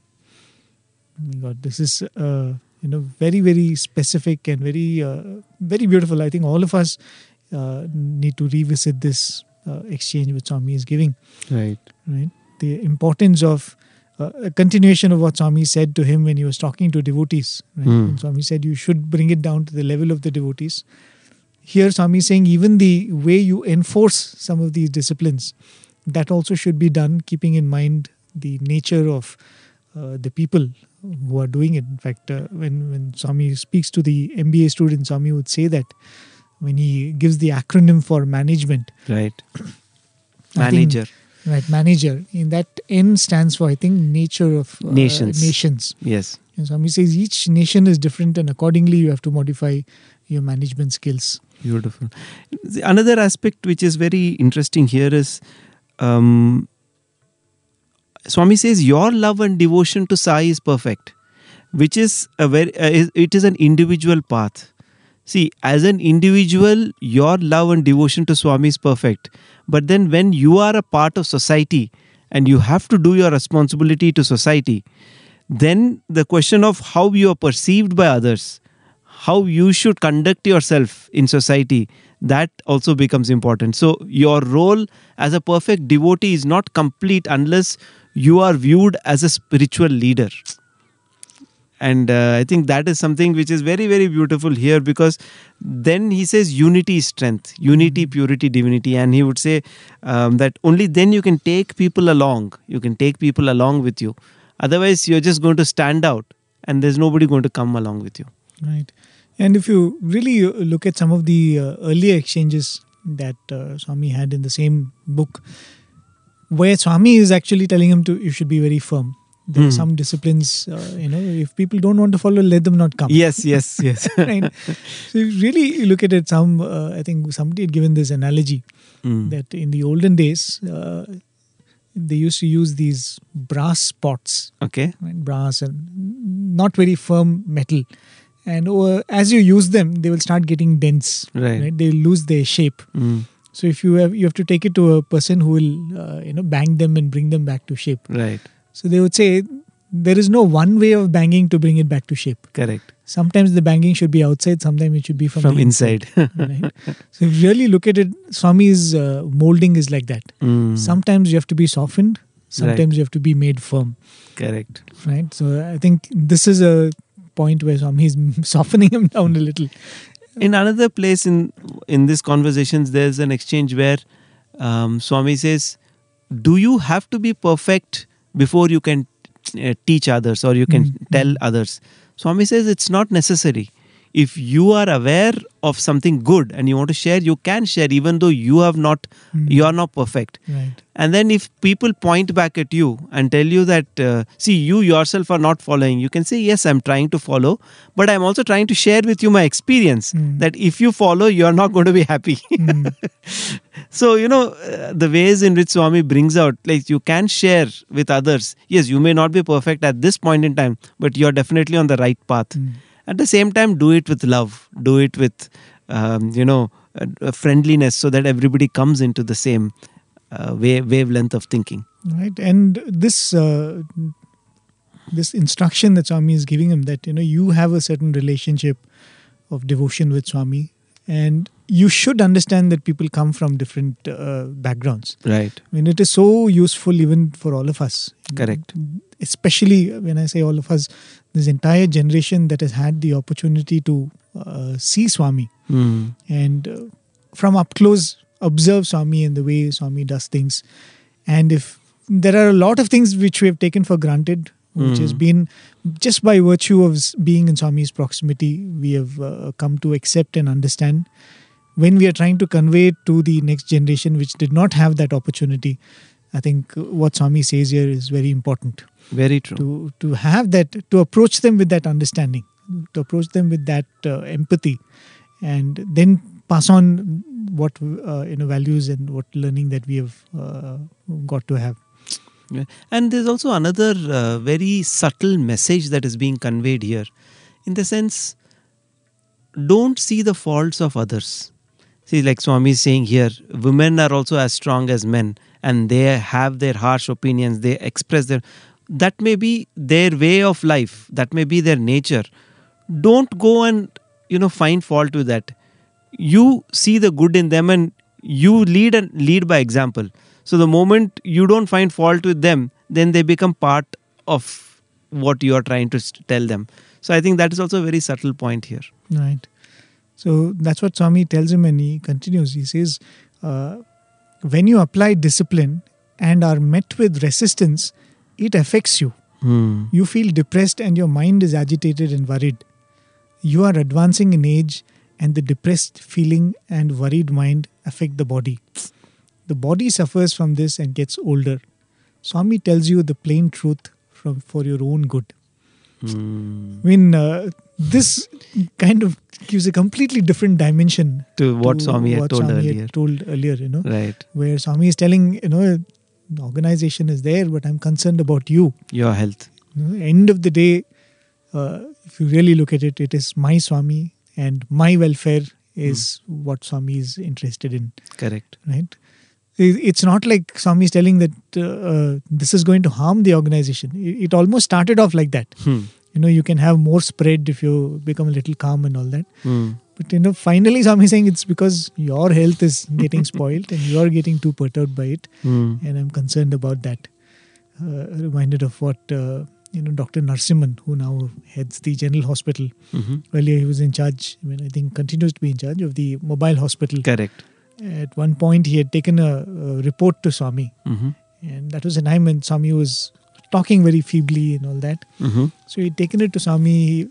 God, this is very, very specific and very, very beautiful. I think all of us need to revisit this exchange which Swami is giving. Right. The importance of a continuation of what Swami said to him when he was talking to devotees. When Swami said you should bring it down to the level of the devotees. Here Swami is saying even the way you enforce some of these disciplines, that also should be done keeping in mind the nature of the people who are doing it. In fact, when Swami speaks to the MBA students, Swami would say that when he gives the acronym for management. Right. Manager. Manager. In that N stands for, I think, nature of nations. Yes. And Swami says each nation is different and accordingly you have to modify your management skills. Beautiful. Another aspect which is very interesting here is Swami says your love and devotion to Sai is perfect, which is it is an individual path. See, as an individual, your love and devotion to Swami is perfect. But then when you are a part of society and you have to do your responsibility to society, then the question of how you are perceived by others, how you should conduct yourself in society, that also becomes important. So your role as a perfect devotee is not complete unless you are viewed as a spiritual leader. And I think that is something which is very, very beautiful here, because then he says unity is strength, unity, purity, divinity. And he would say that only then you can take people along. You can take people along with you. Otherwise, you're just going to stand out and there's nobody going to come along with you. Right. And if you really look at some of the earlier exchanges that Swami had in the same book, where Swami is actually telling him you should be very firm. There are some disciplines, if people don't want to follow, let them not come. Yes. Right. So you really look at it, I think somebody had given this analogy that in the olden days, they used to use these brass pots. Okay. Right, brass and not very firm metal. And as you use them, they will start getting dense. Right. They'll lose their shape. So if you have to take it to a person who will bang them and bring them back to shape. Right. So they would say there is no one way of banging to bring it back to shape. Correct. Sometimes the banging should be outside, sometimes it should be from the inside. Right? So if you really look at it, Swami's molding is like that. Sometimes you have to be softened, sometimes you have to be made firm. Correct. Right. So I think this is a point where Swami is softening him down a little. In another place in these conversations, there's an exchange where Swami says, do you have to be perfect before you can teach others or you can tell others? Swami says it's not necessary. If you are aware of something good and you want to share, you can share even though you are not perfect. Right. And then if people point back at you and tell you that, see, you yourself are not following, you can say, yes, I'm trying to follow, but I'm also trying to share with you my experience that if you follow, you're not going to be happy. So, the ways in which Swami brings out, like you can share with others. Yes, you may not be perfect at this point in time, but you're definitely on the right path. At the same time, do it with love, do it with, friendliness so that everybody comes into the same wavelength of thinking. Right. And this instruction that Swami is giving him, that, you have a certain relationship of devotion with Swami, and you should understand that people come from different backgrounds. Right. I mean, it is so useful even for all of us. Correct. Especially when I say all of us, this entire generation that has had the opportunity to see Swami and from up close observe Swami and the way Swami does things. And if there are a lot of things which we have taken for granted, which has been just by virtue of being in Swami's proximity, we have come to accept and understand. When we are trying to convey it to the next generation which did not have that opportunity, I think what Swami says here is very important. Very true. To have that, to approach them with that understanding, to approach them with that empathy, and then pass on what values and what learning that we have got to have. Yeah. And there's also another very subtle message that is being conveyed here, in the sense, don't see the faults of others. See, like Swami is saying here, women are also as strong as men, and they have their harsh opinions, they express that may be their way of life, that may be their nature. Don't go and find fault with that. You see the good in them and you lead by example. So the moment you don't find fault with them, then they become part of what you are trying to tell them. So I think that is also a very subtle point here. Right. So that's what Swami tells him, and he continues. He says, when you apply discipline and are met with resistance, it affects you. You feel depressed and your mind is agitated and worried. You are advancing in age, and the depressed feeling and worried mind affect the body. The body suffers from this and gets older. Swami tells you the plain truth for your own good. I mean, this kind of gives a completely different dimension to what Swami had told earlier. Right. Where Swami is telling, the organization is there, but I'm concerned about you. Your health. End of the day, if you really look at it, it is my Swami and my welfare is what Swami is interested in. Correct. Right. It's not like Swami is telling that this is going to harm the organization. It almost started off like that. You can have more spread if you become a little calm and all that. But finally Swami is saying it's because your health is getting spoiled and you are getting too perturbed by it. And I'm concerned about that. Reminded of what Dr. Narasimhan, who now heads the General Hospital. Earlier he was in charge, I think continues to be in charge of the mobile hospital. Correct. At one point he had taken a report to Swami, and that was a time when Swami was talking very feebly and all that. So he'd taken it to Swami.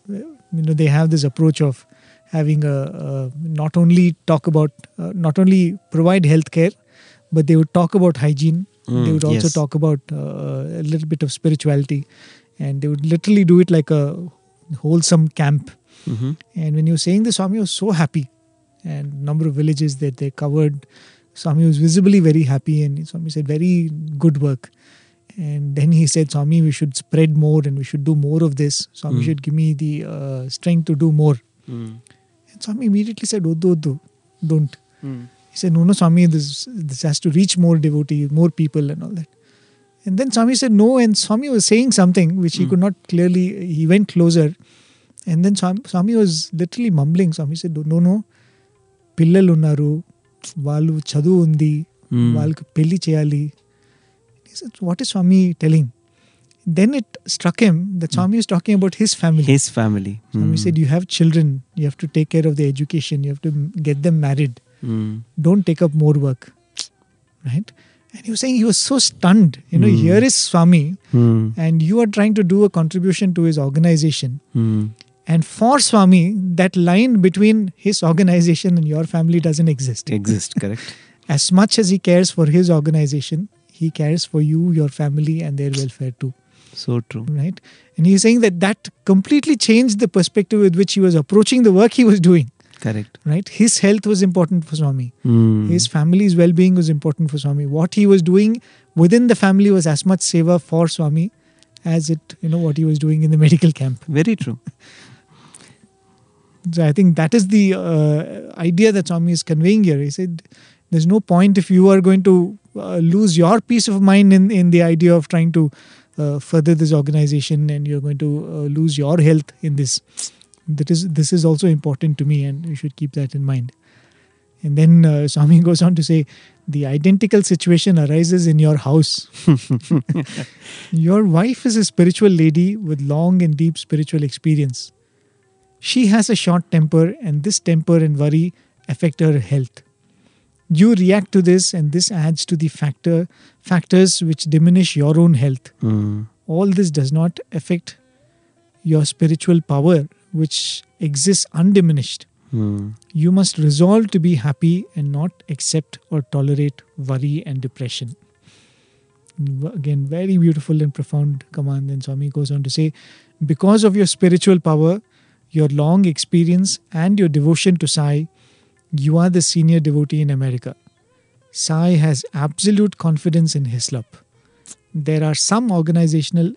they have this approach of having not only provide healthcare, but they would talk about hygiene. They would also talk about a little bit of spirituality, and they would literally do it like a wholesome camp. Mm-hmm. And when you were saying this, Swami was so happy, and number of villages that they covered, Swami was visibly very happy, and Swami said, very good work. And then he said, Swami, we should spread more and we should do more of this. Swami should give me the strength to do more. And Swami immediately said, Oddu, don't. He said, no, Swami, this has to reach more devotees, more people and all that. And then Swami said, no, and Swami was saying something which he could not clearly, he went closer. And then Swami was literally mumbling. Swami said, no, pillalu unnaru, vallu chadu undi, valku pelli cheyali. He said, what is Swami telling? Then it struck him that Swami is talking about his family. His family. Swami said, you have children, you have to take care of their education, you have to get them married. Don't take up more work. Right? And he was saying he was so stunned. Here is Swami and you are trying to do a contribution to his organization. And for Swami, that line between his organization and your family doesn't exist. Correct. As much as he cares for his organization, he cares for you, your family and their welfare too. So true. Right? And he's saying that completely changed the perspective with which he was approaching the work he was doing. Correct. Right? His health was important for Swami. His family's well-being was important for Swami. What he was doing within the family was as much seva for Swami as what he was doing in the medical camp. Very true. So I think that is the idea that Swami is conveying here. He said, there's no point if you are going to lose your peace of mind in the idea of trying to further this organization, and you're going to lose your health in this. This is also important to me, and you should keep that in mind. And then Swami goes on to say, the identical situation arises in your house. Your wife is a spiritual lady with long and deep spiritual experience. She has a short temper, and this temper and worry affect her health. You react to this, and this adds to the factors which diminish your own health. All this does not affect your spiritual power, which exists undiminished. You must resolve to be happy and not accept or tolerate worry and depression. Again, very beautiful and profound command. And Swami goes on to say, because of your spiritual power, your long experience and your devotion to Sai, you are the senior devotee in America. Sai has absolute confidence in Hislop. There are some organizational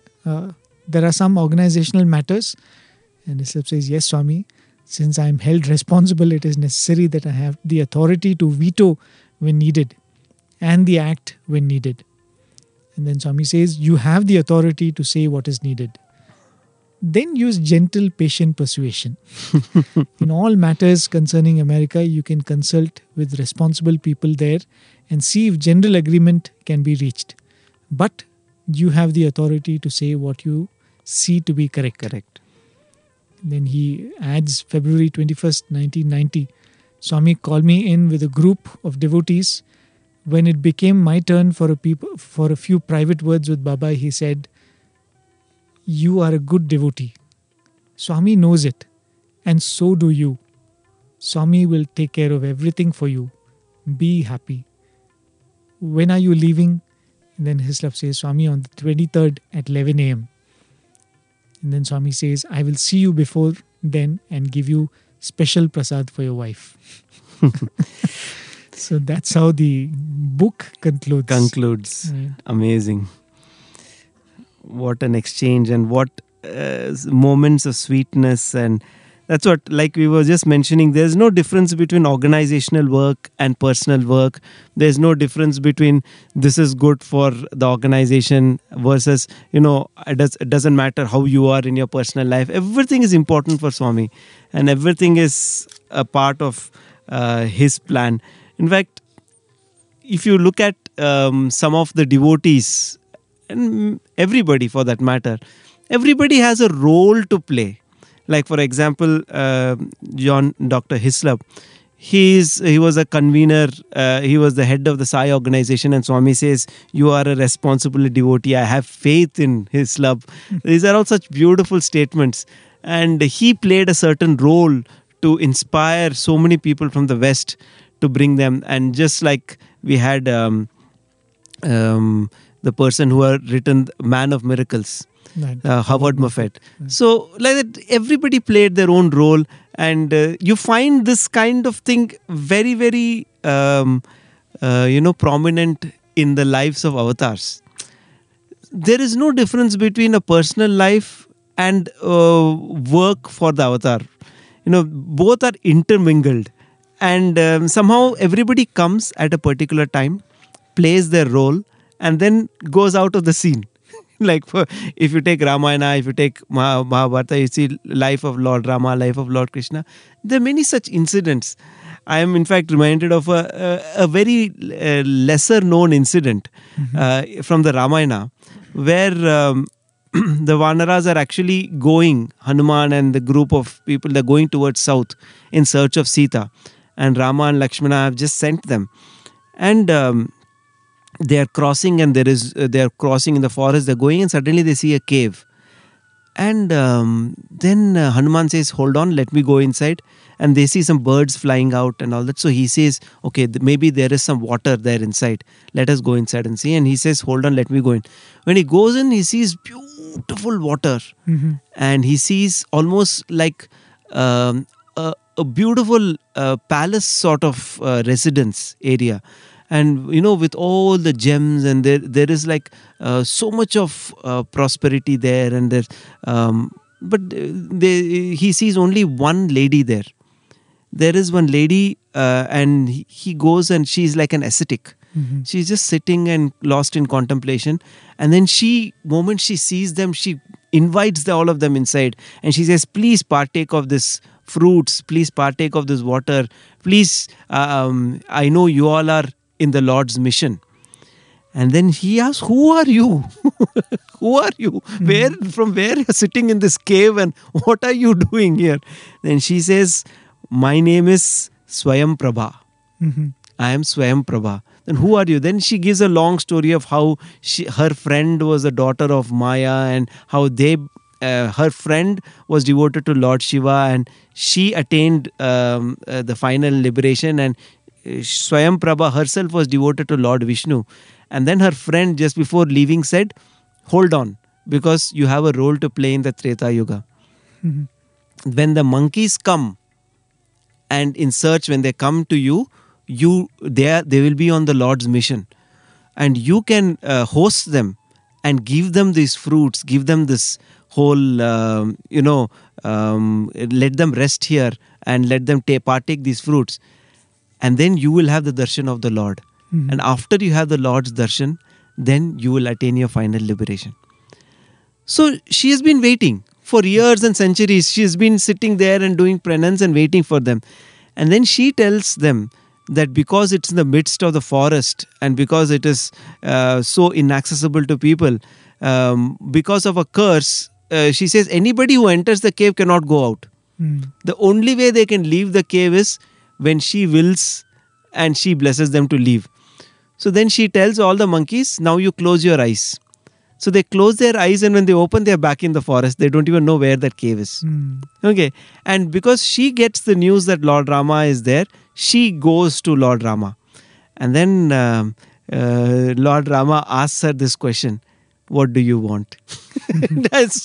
matters, and Hislop says, yes, Swami, since I am held responsible, it is necessary that I have the authority to veto when needed and the act when needed. And then Swami says, you have the authority to say what is needed. Then use gentle, patient persuasion. In all matters concerning America, you can consult with responsible people there and see if general agreement can be reached. But you have the authority to say what you see to be correct. Then he adds, February 21st, 1990, Swami called me in with a group of devotees. When it became my turn for a few private words with Baba, he said, you are a good devotee. Swami knows it, and so do you. Swami will take care of everything for you. Be happy. When are you leaving? And then Hislop says, Swami, on the 23rd at 11 a.m. And then Swami says, I will see you before then and give you special prasad for your wife. So that's how the book concludes. Right. Amazing. What an exchange, and what moments of sweetness. And that's what, like we were just mentioning, there's no difference between organizational work and personal work. There's no difference between this is good for the organization versus, it doesn't matter how you are in your personal life. Everything is important for Swami, and everything is a part of his plan. In fact, if you look at some of the devotees, and everybody for that matter, everybody has a role to play. Like, for example, Dr. Hislop, he was a convener, he was the head of the Sai organization, and Swami says, you are a responsible devotee, I have faith in Hislop. These are all such beautiful statements. and he played a certain role to inspire so many people from the West to bring them. And just like we had the person who had written Man of Miracles, Howard Moffett. So like that, everybody played their own role, and you find this kind of thing very, very prominent in the lives of avatars. There is no difference between a personal life and work for the avatar. Both are intermingled, and somehow everybody comes at a particular time, plays their role, and then goes out of the scene. Like if you take Ramayana, if you take Mahabharata, you see life of Lord Rama, life of Lord Krishna. There are many such incidents. I am in fact reminded of a very lesser known incident from the Ramayana, where the Vanaras are actually going, Hanuman and the group of people, they're going towards south in search of Sita. And Rama and Lakshmana have just sent them. And they are crossing, and they are crossing in the forest, they're going, and suddenly they see a cave. And then Hanuman says, hold on, let me go inside. And they see some birds flying out and all that. So he says, okay, maybe there is some water there inside. Let us go inside and see. And he says, hold on, let me go in. When he goes in, he sees beautiful water. And he sees almost like a beautiful palace sort of residence area. And, with all the gems, and there is like so much of prosperity there. And there, but he sees only one lady there. There is one lady, and he goes, and she's like an ascetic. She's just sitting and lost in contemplation. And then moment she sees them, she invites all of them inside. And she says, please partake of this fruits. Please partake of this water. Please, I know you all are in the Lord's mission. And then he asks, who are you? Who are you? From where you're sitting in this cave, and what are you doing here? Then she says, my name is Swayam Prabha. I am Swayam Prabha. Then who are you? Then she gives a long story of how her friend was a daughter of Maya, and how her friend was devoted to Lord Shiva, and she attained the final liberation, and Swayam Prabha herself was devoted to Lord Vishnu. And then her friend, just before leaving, said, hold on, because you have a role to play in the Treta Yuga. When the monkeys come and in search, when they come to you, they will be on the Lord's mission. And you can host them and give them these fruits, give them this whole, let them rest here and let them partake these fruits. And then you will have the darshan of the Lord. And after you have the Lord's darshan, then you will attain your final liberation. So she has been waiting for years and centuries. She has been sitting there and doing penance and waiting for them. And then she tells them that because it's in the midst of the forest, and because it is so inaccessible to people, because of a curse, she says anybody who enters the cave cannot go out. The only way they can leave the cave is when she wills and she blesses them to leave. So then she tells all the monkeys, now you close your eyes. So they close their eyes, and when they open, they are back in the forest. They don't even know where that cave is. Okay. And because she gets the news that Lord Rama is there, she goes to Lord Rama. And then Lord Rama asks her this question, what do you want? It's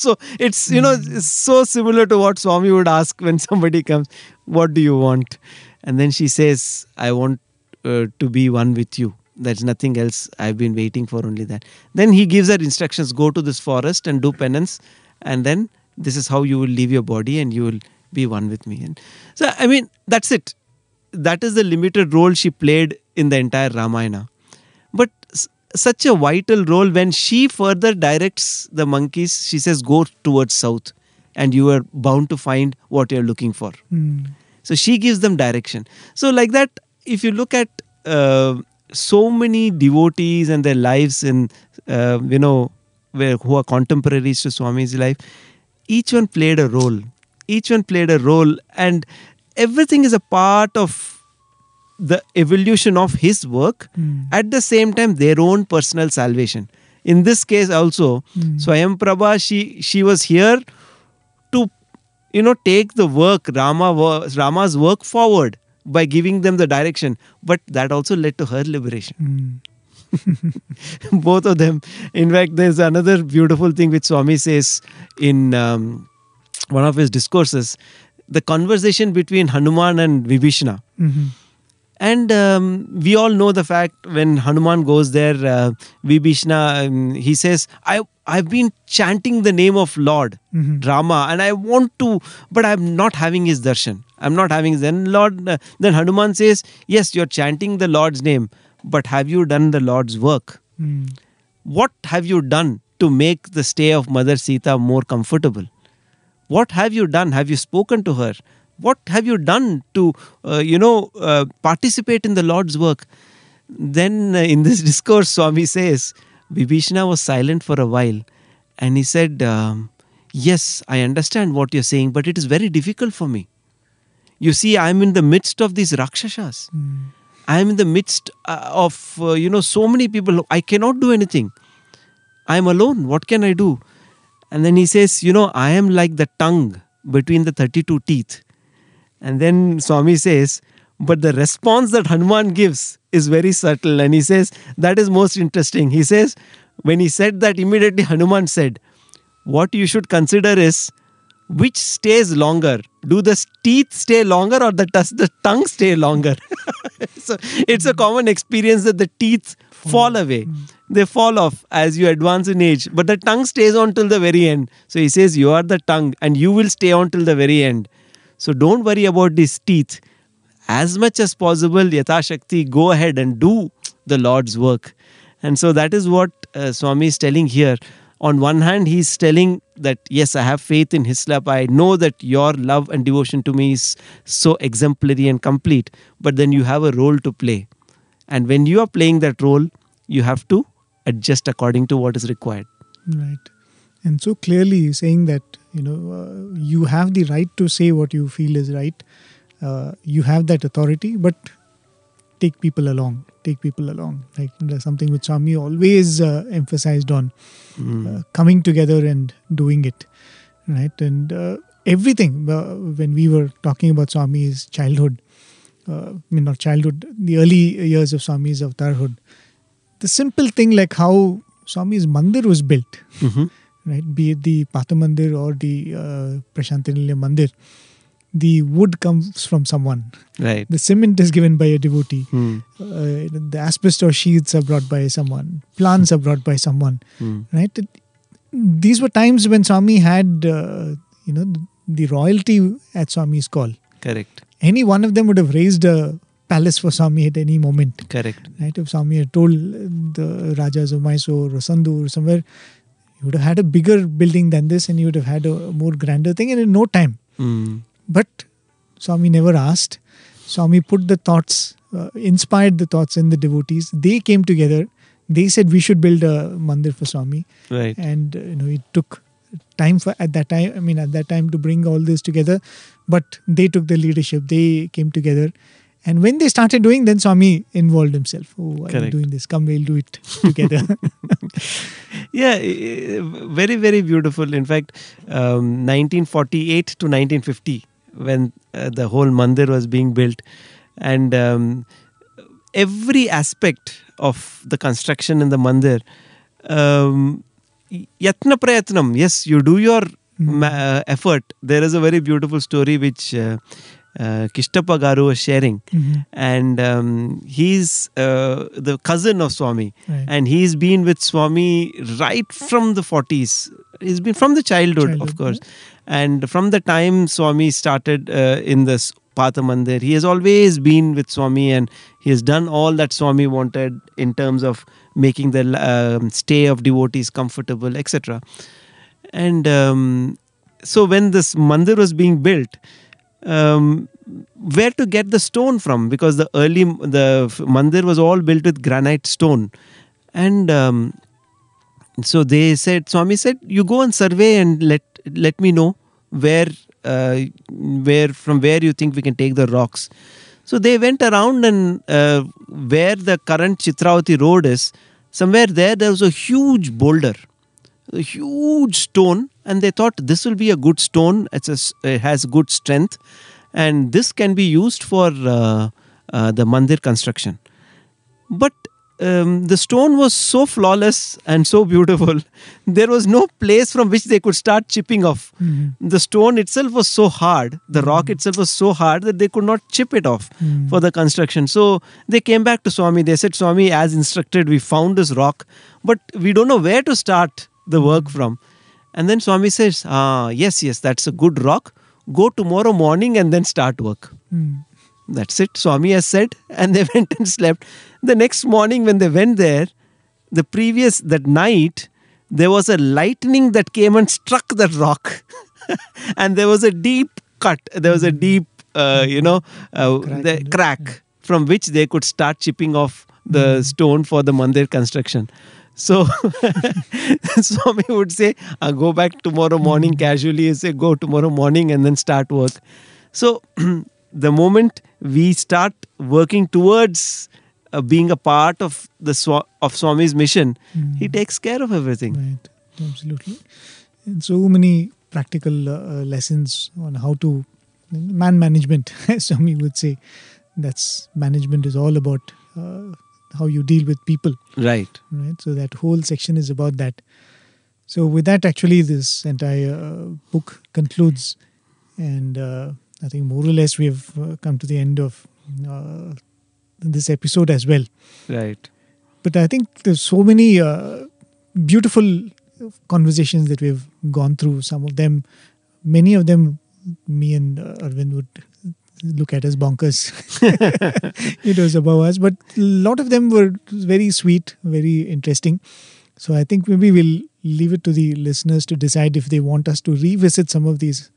so similar to what Swami would ask when somebody comes, what do you want? And then she says, I want to be one with you. There's nothing else. I've been waiting for only that. Then he gives her instructions, go to this forest and do penance. And then this is how you will leave your body and you will be one with me. And so, that's it. That is the limited role she played in the entire Ramayana. But such a vital role when she further directs the monkeys. She says, go towards south and you are bound to find what you're looking for. So she gives them direction. So like that, if you look at so many devotees and their lives in, who are contemporaries to Swami's life, each one played a role. And everything is a part of the evolution of his work. At the same time, their own personal salvation. In this case also, Swayam Prabha, she was here to take the work, Rama's work forward by giving them the direction. But that also led to her liberation. Both of them. In fact, there's another beautiful thing which Swami says in one of his discourses, the conversation between Hanuman and Vibhishana. And we all know the fact when Hanuman goes there, Vibhishana, he says, I've been chanting the name of Lord Rama, and I want to, but I'm not having his darshan. I'm not having his. Then then Hanuman says, yes, you're chanting the Lord's name, but have you done the Lord's work? What have you done to make the stay of Mother Sita more comfortable? What have you done? Have you spoken to her? What have you done to, participate in the Lord's work? Then in this discourse, Swami says, Vibhishana was silent for a while. And he said, yes, I understand what you're saying, but it is very difficult for me. You see, I'm in the midst of these Rakshasas. I'm in the midst of, so many people. I cannot do anything. I'm alone. What can I do? And then he says, I am like the tongue between the 32 teeth. And then Swami says, but the response that Hanuman gives is very subtle. And he says, that is most interesting. He says, when he said that, immediately Hanuman said, what you should consider is, which stays longer? Do the teeth stay longer or does the tongue stay longer? So it's a common experience that the teeth fall away. They fall off as you advance in age. But the tongue stays on till the very end. So he says, you are the tongue and you will stay on till the very end. So don't worry about these teeth. As much as possible, Yatha Shakti, go ahead and do the Lord's work. And so that is what Swami is telling here. On one hand, he is telling that, yes, I have faith in Hislop. I know that your love and devotion to me is so exemplary and complete. But then you have a role to play. And when you are playing that role, you have to adjust according to what is required. Right. And so clearly saying that, you have the right to say what you feel is right. You have that authority, but take people along. Like there's something which Swami always emphasized on, coming together and doing it. Right. And everything, when we were talking about Swami's childhood, not childhood, the early years of Swami's avatarhood, the simple thing like how Swami's mandir was built, right? Be it the Patha Mandir or the Prashantinilaya Mandir, the wood comes from someone. Right. The cement is given by a devotee. The asbestos sheaths are brought by someone. Plants are brought by someone. Right. These were times when Swami had, the royalty at Swami's call. Correct. Any one of them would have raised a palace for Swami at any moment. Correct. Right. If Swami had told the Rajas of Mysore or Sandur or somewhere, you would have had a bigger building than this and you would have had a more grander thing, and in no time. But Swami never asked. Swami put the thoughts, inspired the thoughts in the devotees. They came together. They said we should build a mandir for Swami. Right. And it took time at that time to bring all this together. But they took the leadership. They came together. And when they started doing, then Swami involved himself. Oh, I'm doing this. Come, we'll do it together. Yeah, very, very beautiful. In fact, 1948 to 1950, when the whole mandir was being built, and every aspect of the construction in the mandir, yatna prayatnam, yes, you do your effort. There is a very beautiful story which Kishtappa Garu was sharing, and he's the cousin of Swami, and he's been with Swami right from the 40s. He's been from the childhood, of course, and from the time Swami started in this Patha Mandir, he has always been with Swami, and he has done all that Swami wanted in terms of making the stay of devotees comfortable, etc. And so when this mandir was being built, where to get the stone from, because the mandir was all built with granite stone, and so they said, Swami said, you go and survey and let me know where from where you think we can take the rocks. So they went around, and where the current Chitravati road is, somewhere there was a huge boulder, a huge stone, and they thought this will be a good stone. It has good strength, and this can be used for the mandir construction. But the stone was so flawless and so beautiful. There was no place from which they could start chipping off. The stone itself was so hard, the rock itself was so hard that they could not chip it off for the construction. So they came back to Swami. They said, Swami, as instructed, we found this rock, but we don't know where to start the work from. And then Swami says, yes, that's a good rock. Go tomorrow morning and then start work. That's it, Swami has said, and they went and slept. The next morning when they went there, that night, there was a lightning that came and struck that rock. And there was a deep cut, there was a deep, crack from which they could start chipping off the stone for the mandir construction. So Swami would say, go back tomorrow morning casually, say, go tomorrow morning and then start work. So the moment we start working towards being a part of Swami's mission, he takes care of everything. Right, absolutely. And so many practical lessons on how to man management, as Swami would say. That's management is all about how you deal with people. Right. So that whole section is about that. So with that, actually, this entire book concludes, and I think more or less we have come to the end of this episode as well. Right. But I think there's so many beautiful conversations that we've gone through. Some of them, many of them, me and Arvind would look at as bonkers. It was above us. But a lot of them were very sweet, very interesting. So I think maybe we'll leave it to the listeners to decide if they want us to revisit some of these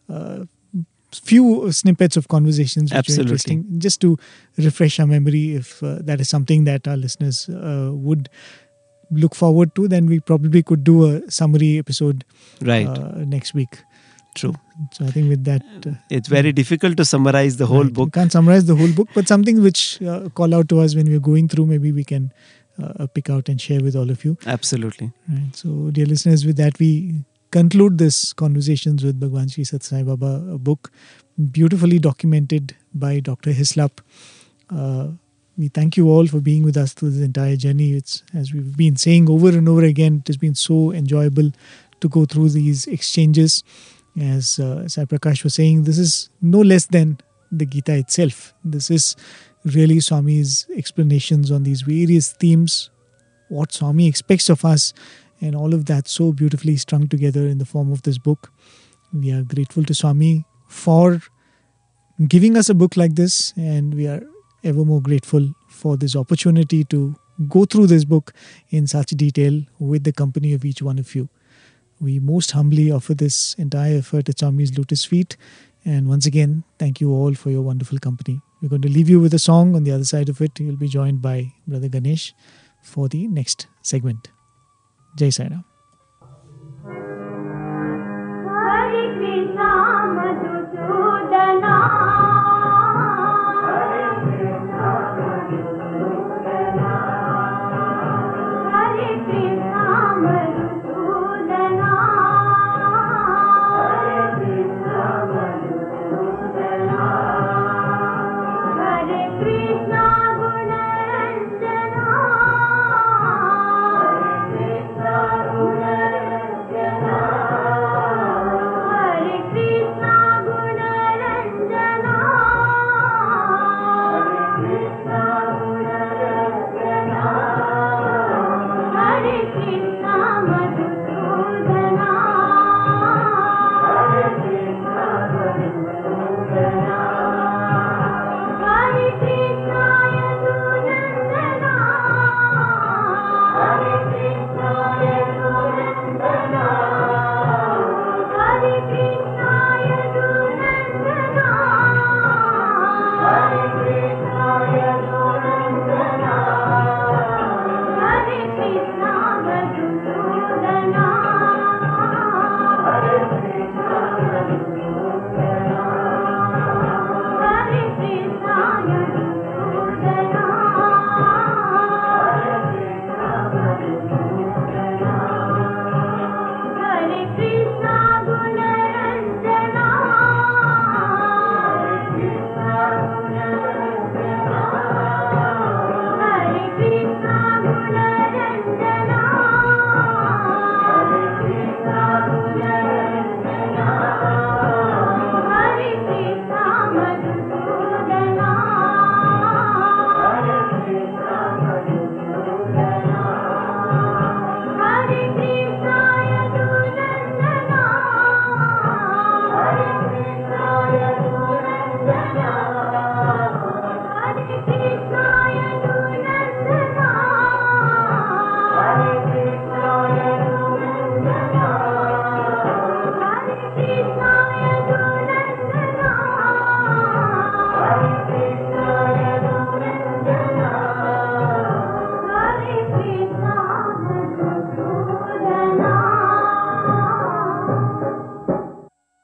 few snippets of conversations which are interesting, just to refresh our memory. If that is something that our listeners would look forward to, then we probably could do a summary episode next week. True. So I think with that... it's very difficult to summarize the whole book. We can't summarize the whole book, but something which call out to us when we're going through, maybe we can pick out and share with all of you. Absolutely. Right. So dear listeners, with that we conclude this Conversations with Bhagwan Sri Sathya Sai Baba, a book beautifully documented by Dr. Hislop. We thank you all for being with us through this entire journey. It's, as we've been saying over and over again, it has been so enjoyable to go through these exchanges. As Sai Prakash was saying, this is no less than the Gita itself. This is really Swami's explanations on these various themes, what Swami expects of us, and all of that so beautifully strung together in the form of this book. We are grateful to Swami for giving us a book like this, and we are ever more grateful for this opportunity to go through this book in such detail with the company of each one of you. We most humbly offer this entire effort at Swami's Lotus Feet. And once again, thank you all for your wonderful company. We're going to leave you with a song. On the other side of it, you'll be joined by Brother Ganesh for the next segment. Jai Sai Ram.